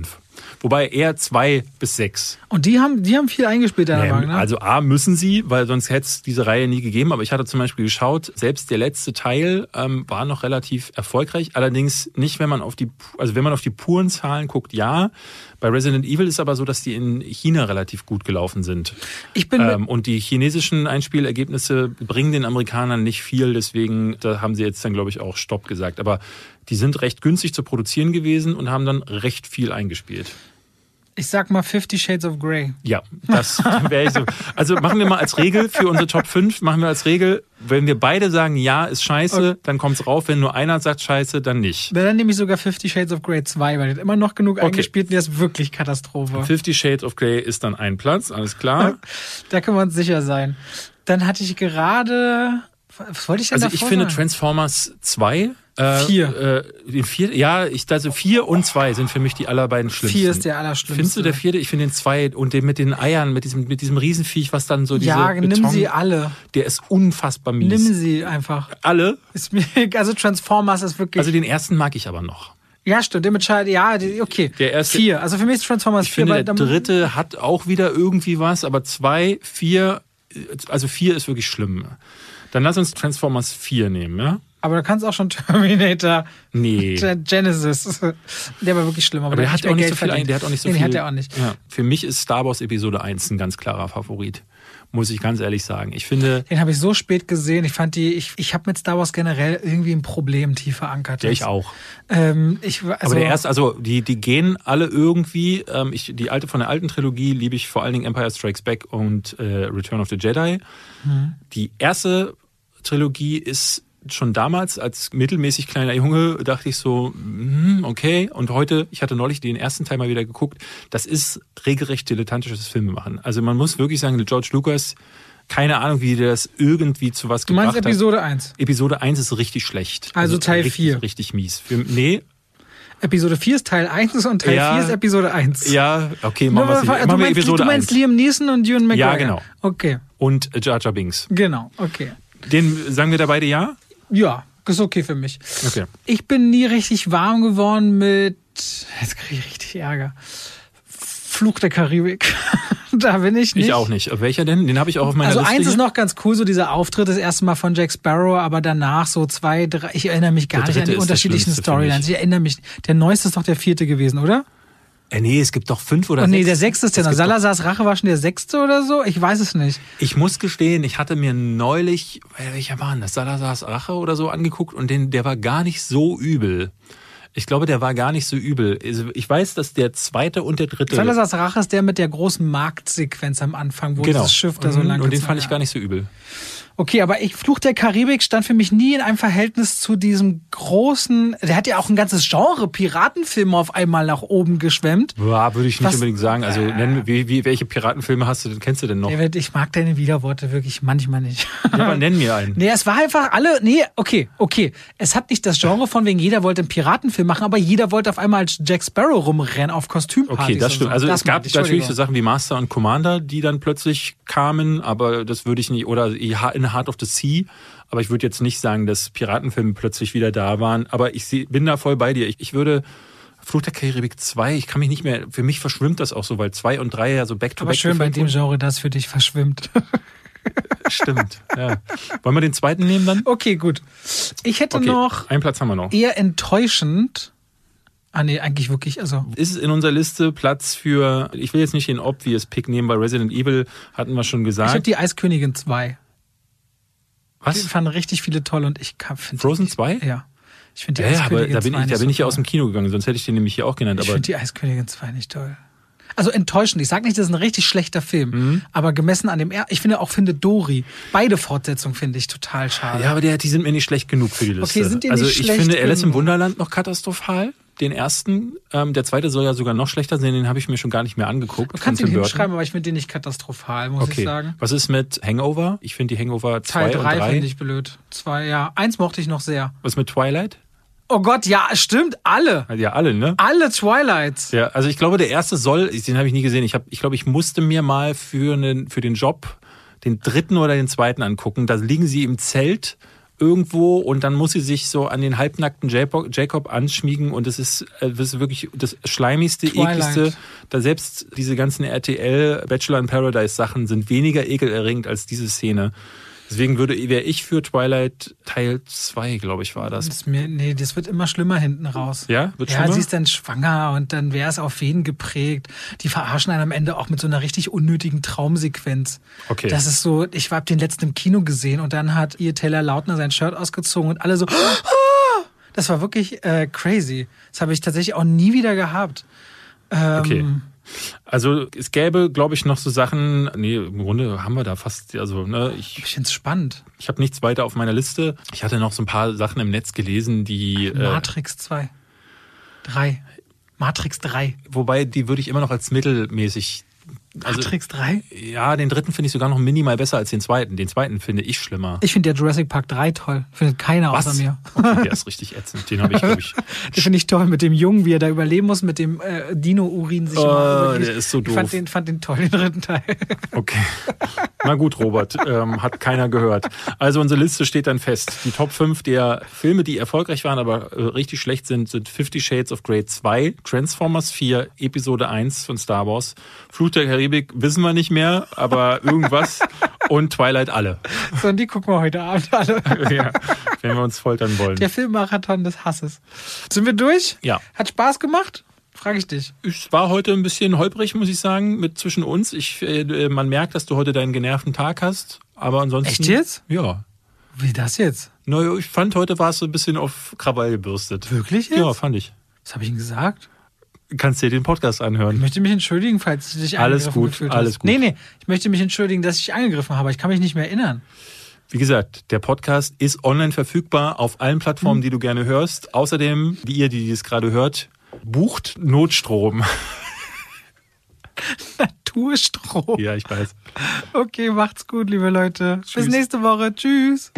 Wobei eher zwei bis sechs. Und die haben, die haben viel eingespielt, deiner Meinung nach? Also A, müssen sie, weil sonst hätte es diese Reihe nie gegeben. Aber ich hatte zum Beispiel geschaut, selbst der letzte Teil ähm, war noch relativ erfolgreich. Allerdings nicht, wenn man auf die, also wenn man auf die puren Zahlen guckt, ja. Bei Resident Evil ist aber so, dass die in China relativ gut gelaufen sind. Ich bin ähm, und die chinesischen Einspielergebnisse bringen den Amerikanern nicht viel. Deswegen, da haben sie jetzt dann, glaube ich, auch Stopp gesagt. Aber die sind recht günstig zu produzieren gewesen und haben dann recht viel eingespielt. Ich sag mal Fifty Shades of Grey. Ja, das wäre ich so. Also machen wir mal als Regel für unsere Top fünf, machen wir als Regel, wenn wir beide sagen, ja, ist scheiße, okay, dann kommt's rauf. Wenn nur einer sagt scheiße, dann nicht. Dann nehme ich sogar Fifty Shades of Grey zwei, weil die hat immer noch genug okay. eingespielt und der ist wirklich Katastrophe. Fifty Shades of Grey ist dann ein Platz, alles klar. Da können wir uns sicher sein. Dann hatte ich gerade... Was wollte ich denn Also davor ich finde sagen? Transformers zwei... Äh, vier. Äh, den vier. Ja, ich, also vier und zwei sind für mich die allerbeiden schlimmsten. Vier ist der allerschlimmste. Findest du der vierte? Ich finde den zwei und den mit den Eiern, mit diesem, mit diesem Riesenviech, was dann so diese Ja, Beton, nimm sie alle. Der ist unfassbar mies. Nimm sie einfach. Alle? Ist mir, also Transformers ist wirklich... Also den ersten mag ich aber noch. Ja, stimmt. Der mit Schall, ja, okay. Der erste, vier. Also für mich ist Transformers ich vier. Finde, der dritte hat auch wieder irgendwie was, aber zwei, vier, also vier ist wirklich schlimm. Dann lass uns Transformers vier nehmen, ja? Aber du kannst auch schon Terminator. Nee. Genesis. Der war wirklich schlimm. Aber, aber der, der, hat auch nicht so viel, der hat auch nicht so nee, viel. Den hat er auch nicht. Ja. Für mich ist Star Wars Episode eins ein ganz klarer Favorit. Muss ich ganz ehrlich sagen. Ich finde. Den habe ich so spät gesehen. Ich fand die, ich, ich habe mit Star Wars generell irgendwie ein Problem tief verankert. Ja, ich auch. Ähm, ich, also aber der erste, also die, die gehen alle irgendwie. Ähm, ich, die alte, von der alten Trilogie liebe ich vor allen Dingen Empire Strikes Back und äh, Return of the Jedi. Hm. Die erste Trilogie ist schon damals als mittelmäßig kleiner Junge dachte ich so, okay. Und heute, ich hatte neulich den ersten Teil mal wieder geguckt, das ist regelrecht dilettantisches Filmemachen. Also man muss wirklich sagen, George Lucas, keine Ahnung, wie der das irgendwie zu was gebracht hat. Du meinst Episode eins? Episode eins ist richtig schlecht. Also, also Teil richtig, vier. Richtig mies. Für, nee. Episode vier ist Teil eins und Teil ja, vier ist Episode eins. Ja, okay, machen, Nur, machen du wir meinst, Episode Du meinst eins. Liam Neeson und Ewan McGregor? Ja, genau. Okay. Und Jar Jar Binks. Genau, okay. Den sagen wir da beide ja? Ja, ist okay für mich. Okay. Ich bin nie richtig warm geworden mit, jetzt kriege ich richtig Ärger, Fluch der Karibik. Da bin ich nicht. Ich auch nicht. Welcher denn? Den habe ich auch auf meiner also Liste. Also eins hier. ist noch ganz cool, so dieser Auftritt das erste Mal von Jack Sparrow, aber danach so zwei, drei, ich erinnere mich gar nicht an die unterschiedlichen Storylines. Ich erinnere mich, der neueste ist doch der vierte gewesen, oder? Äh, nee, es gibt doch fünf oder oh, sechs. Nee, der sechste ist der noch. Salazars Rache war schon der sechste oder so? Ich weiß es nicht. Ich muss gestehen, ich hatte mir neulich, welcher war denn das? Salazars Rache oder so angeguckt und den, der war gar nicht so übel. Ich glaube, der war gar nicht so übel. Ich weiß, dass der zweite und der dritte... Salazars Rache ist der mit der großen Marktsequenz am Anfang, wo genau. das Schiff da so lang... Und den fand ich gar nicht so übel. Okay, aber ich, Fluch der Karibik stand für mich nie in einem Verhältnis zu diesem großen... Der hat ja auch ein ganzes Genre Piratenfilme auf einmal nach oben geschwemmt. Ja, würde ich nicht Was, unbedingt sagen. Also äh, nenn, wie, wie, welche Piratenfilme hast du denn, kennst du denn noch? David, ich mag deine Widerworte wirklich manchmal nicht. Ja, aber nenn mir einen. Nee, es war einfach alle... Nee, okay, okay. Es hat nicht das Genre von wegen, jeder wollte einen Piratenfilm machen, aber jeder wollte auf einmal als Jack Sparrow rumrennen auf Kostümpartys. Okay, das stimmt. So. Also das es gab natürlich so Sachen wie Master und Commander, die dann plötzlich kamen, aber das würde ich nicht... Oder in Heart of the Sea. Aber ich würde jetzt nicht sagen, dass Piratenfilme plötzlich wieder da waren. Aber ich bin da voll bei dir. Ich, ich würde Fluch der Karibik zwei, ich kann mich nicht mehr, für mich verschwimmt das auch so, weil zwei und drei ja so back to aber back. schön bei dem Genre, das für dich verschwimmt. Stimmt, ja. Wollen wir den zweiten nehmen dann? Okay, gut. Ich hätte okay, noch... einen Platz haben wir noch. Eher enttäuschend... Ah nee, eigentlich wirklich, also... Ist in unserer Liste Platz für, ich will jetzt nicht den Obvious Pick nehmen, bei Resident Evil hatten wir schon gesagt. Ich habe die Eiskönigin zwei. Was? Die fanden richtig viele toll und ich finde... Frozen zwei? Ja. Ich finde die ja, Eiskönigin aber da bin zwei ich, da bin so ich ja toll. aus dem Kino gegangen, sonst hätte ich den nämlich hier auch genannt. Ich aber finde die Eiskönigin zwei nicht toll. Also enttäuschend. Ich sage nicht, das ist ein richtig schlechter Film. Mhm. Aber gemessen an dem... Er ich finde auch Findet Dory. Beide Fortsetzungen finde ich total schade. Ja, aber die, die sind mir nicht schlecht genug für die Liste. Okay, sind die also nicht ich schlecht finde Alice im genug? Wunderland noch katastrophal. Den ersten. Ähm, der zweite soll ja sogar noch schlechter sein. Den habe ich mir schon gar nicht mehr angeguckt. Du kannst ihn hinschreiben, aber ich finde den nicht katastrophal, muss okay. ich sagen. Was ist mit Hangover? Ich finde die Hangover zwei Teil und drei drei finde ich blöd. Zwei, ja. Eins mochte ich noch sehr. Was mit Twilight? Oh Gott, ja, stimmt. Alle. Ja, alle, ne? Alle Twilights. Ja, also ich glaube, der erste soll, den habe ich nie gesehen. Ich, hab, ich glaube, ich musste mir mal für, einen, für den Job den dritten oder den zweiten angucken. Da liegen sie im Zelt irgendwo und dann muss sie sich so an den halbnackten Jacob anschmiegen und es ist, das ist wirklich das schleimigste, Twilight. ekligste. Da selbst diese ganzen R T L Bachelor in Paradise Sachen sind weniger ekelerregend als diese Szene. Deswegen würde wäre ich für Twilight Teil zwei, glaube ich, war das. Das mir, nee, das wird immer schlimmer hinten raus. Ja, wird ja, schlimmer? sie ist dann schwanger und dann wäre es auf wen geprägt. Die verarschen einen am Ende auch mit so einer richtig unnötigen Traumsequenz. Okay. Das ist so, ich habe den letzten im Kino gesehen und dann hat ihr Taylor Lautner sein Shirt ausgezogen und alle so, das war wirklich äh, crazy. Das habe ich tatsächlich auch nie wieder gehabt. Ähm, okay. Also es gäbe, glaube ich, noch so Sachen, nee, im Grunde haben wir da fast, also ne, ich, ich finde es spannend. Ich habe nichts weiter auf meiner Liste. Ich hatte noch so ein paar Sachen im Netz gelesen, die... Matrix zwei. drei. Matrix drei. Wobei, die würde ich immer noch als mittelmäßig... Also, Matrix drei? Ja, den dritten finde ich sogar noch minimal besser als den zweiten. Den zweiten finde ich schlimmer. Ich finde ja Jurassic Park drei toll. Findet keiner Was? außer mir. Okay, der ist richtig ätzend. Den habe ich, glaube ich... Den finde ich toll mit dem Jungen, wie er da überleben muss, mit dem äh, Dino-Urin sich oh, immer übergeht. Der ist so doof. Ich fand den, fand den toll, den dritten Teil. Okay. Na gut, Robert. Ähm, hat keiner gehört. Also unsere Liste steht dann fest. Die Top fünf der Filme, die erfolgreich waren, aber äh, richtig schlecht sind, sind Fifty Shades of Grey zwei, Transformers vier, Episode eins von Star Wars, Fluch der Karibik wissen wir nicht mehr, aber irgendwas und Twilight alle. So, und die gucken wir heute Abend alle. Ja, wenn wir uns foltern wollen. Der Filmmarathon des Hasses. Sind wir durch? Ja. Hat Spaß gemacht? Frage ich dich. Es war heute ein bisschen holprig, muss ich sagen, mit zwischen uns. Ich, äh, man merkt, dass du heute deinen genervten Tag hast, aber ansonsten... Echt jetzt? Ja. Wie das jetzt? Naja, ich fand, heute war es so ein bisschen auf Krawall gebürstet. Wirklich jetzt? Ja, fand ich. Was habe ich Ihnen gesagt? Kannst dir den Podcast Ich anhören. möchte mich entschuldigen, falls ich dich Alles angegriffen gut, gefühlt alles hast. gut. Nee, nee, ich möchte mich entschuldigen, dass ich dich angegriffen habe. Ich kann mich nicht mehr erinnern. Wie gesagt, der Podcast ist online verfügbar auf allen Plattformen, die du gerne hörst. Außerdem, wie ihr, die es gerade hört, bucht Notstrom. Naturstrom. Ja, ich weiß. Okay, macht's gut, liebe Leute. Tschüss. Bis nächste Woche. Tschüss.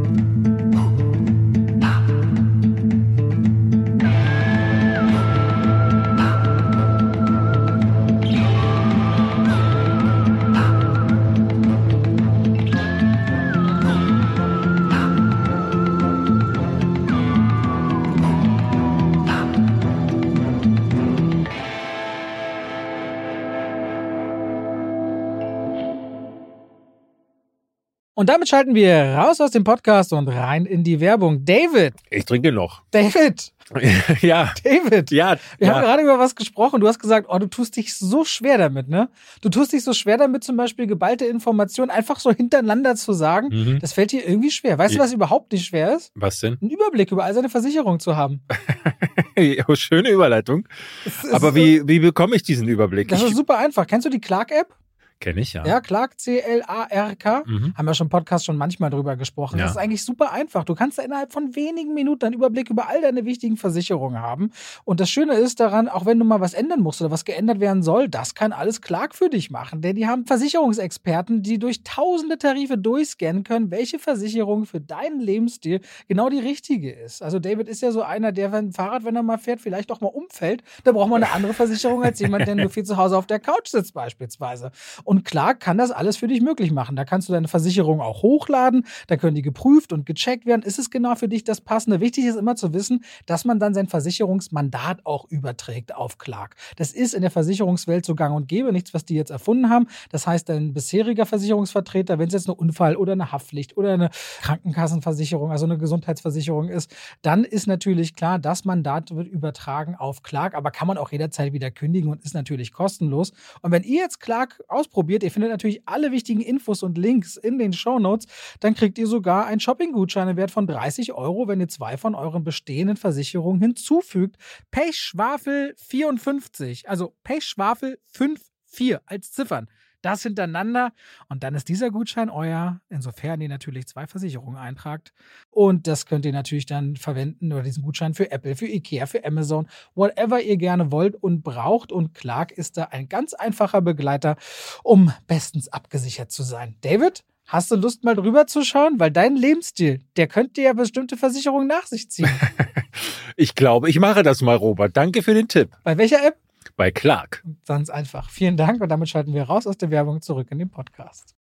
Und damit schalten wir raus aus dem Podcast und rein in die Werbung. David! Ich trinke noch. David! Ja. David! Ja. Wir ja. haben gerade über was gesprochen. Du hast gesagt, oh, du tust dich so schwer damit, ne? Du tust dich so schwer damit, zum Beispiel geballte Informationen einfach so hintereinander zu sagen. Mhm. Das fällt dir irgendwie schwer. Weißt Ja. du, was überhaupt nicht schwer ist? Was denn? Einen Überblick über all seine Versicherungen zu haben. Schöne Überleitung. Das ist, Aber wie, wie bekomme ich diesen Überblick? Das Ich ist super einfach. Kennst du die Clark-App? kenne ich, ja. Ja, Clark, C L A R K. Mhm. Haben wir schon im Podcast schon manchmal drüber gesprochen. Ja. Das ist eigentlich super einfach. Du kannst da innerhalb von wenigen Minuten einen Überblick über all deine wichtigen Versicherungen haben. Und das Schöne ist daran, auch wenn du mal was ändern musst oder was geändert werden soll, das kann alles Clark für dich machen. Denn die haben Versicherungsexperten, die durch tausende Tarife durchscannen können, welche Versicherung für deinen Lebensstil genau die richtige ist. Also David ist ja so einer, der ein Fahrrad, wenn er mal fährt, vielleicht auch mal umfällt. Da braucht man eine andere Versicherung als jemand, der nur viel zu Hause auf der Couch sitzt beispielsweise. Und Clark kann das alles für dich möglich machen. Da kannst du deine Versicherung auch hochladen, da können die geprüft und gecheckt werden. Ist es genau für dich das Passende? Wichtig ist immer zu wissen, dass man dann sein Versicherungsmandat auch überträgt auf Clark. Das ist in der Versicherungswelt so gang und gäbe, nichts, was die jetzt erfunden haben. Das heißt, dein bisheriger Versicherungsvertreter, wenn es jetzt eine Unfall- oder eine Haftpflicht oder eine Krankenkassenversicherung, also eine Gesundheitsversicherung ist, dann ist natürlich klar, das Mandat wird übertragen auf Clark, aber kann man auch jederzeit wieder kündigen und ist natürlich kostenlos. Und wenn ihr jetzt Clark ausprobiert, ihr findet natürlich alle wichtigen Infos und Links in den Shownotes, dann kriegt ihr sogar einen Shopping-Gutschein im Wert von dreißig Euro, wenn ihr zwei von euren bestehenden Versicherungen hinzufügt. Pechschwafel vierundfünfzig, also Pechschwafel fünf vier als Ziffern. Das hintereinander und dann ist dieser Gutschein euer, insofern ihr natürlich zwei Versicherungen eintragt. Und das könnt ihr natürlich dann verwenden oder diesen Gutschein für Apple, für Ikea, für Amazon, whatever ihr gerne wollt und braucht. Und Clark ist da ein ganz einfacher Begleiter, um bestens abgesichert zu sein. David, hast du Lust mal drüber zu schauen? Weil dein Lebensstil, der könnte ja bestimmte Versicherungen nach sich ziehen. Ich glaube, ich mache das mal, Robert. Danke für den Tipp. Bei welcher App? Bei Clark. Ganz einfach. Vielen Dank und damit schalten wir raus aus der Werbung zurück in den Podcast.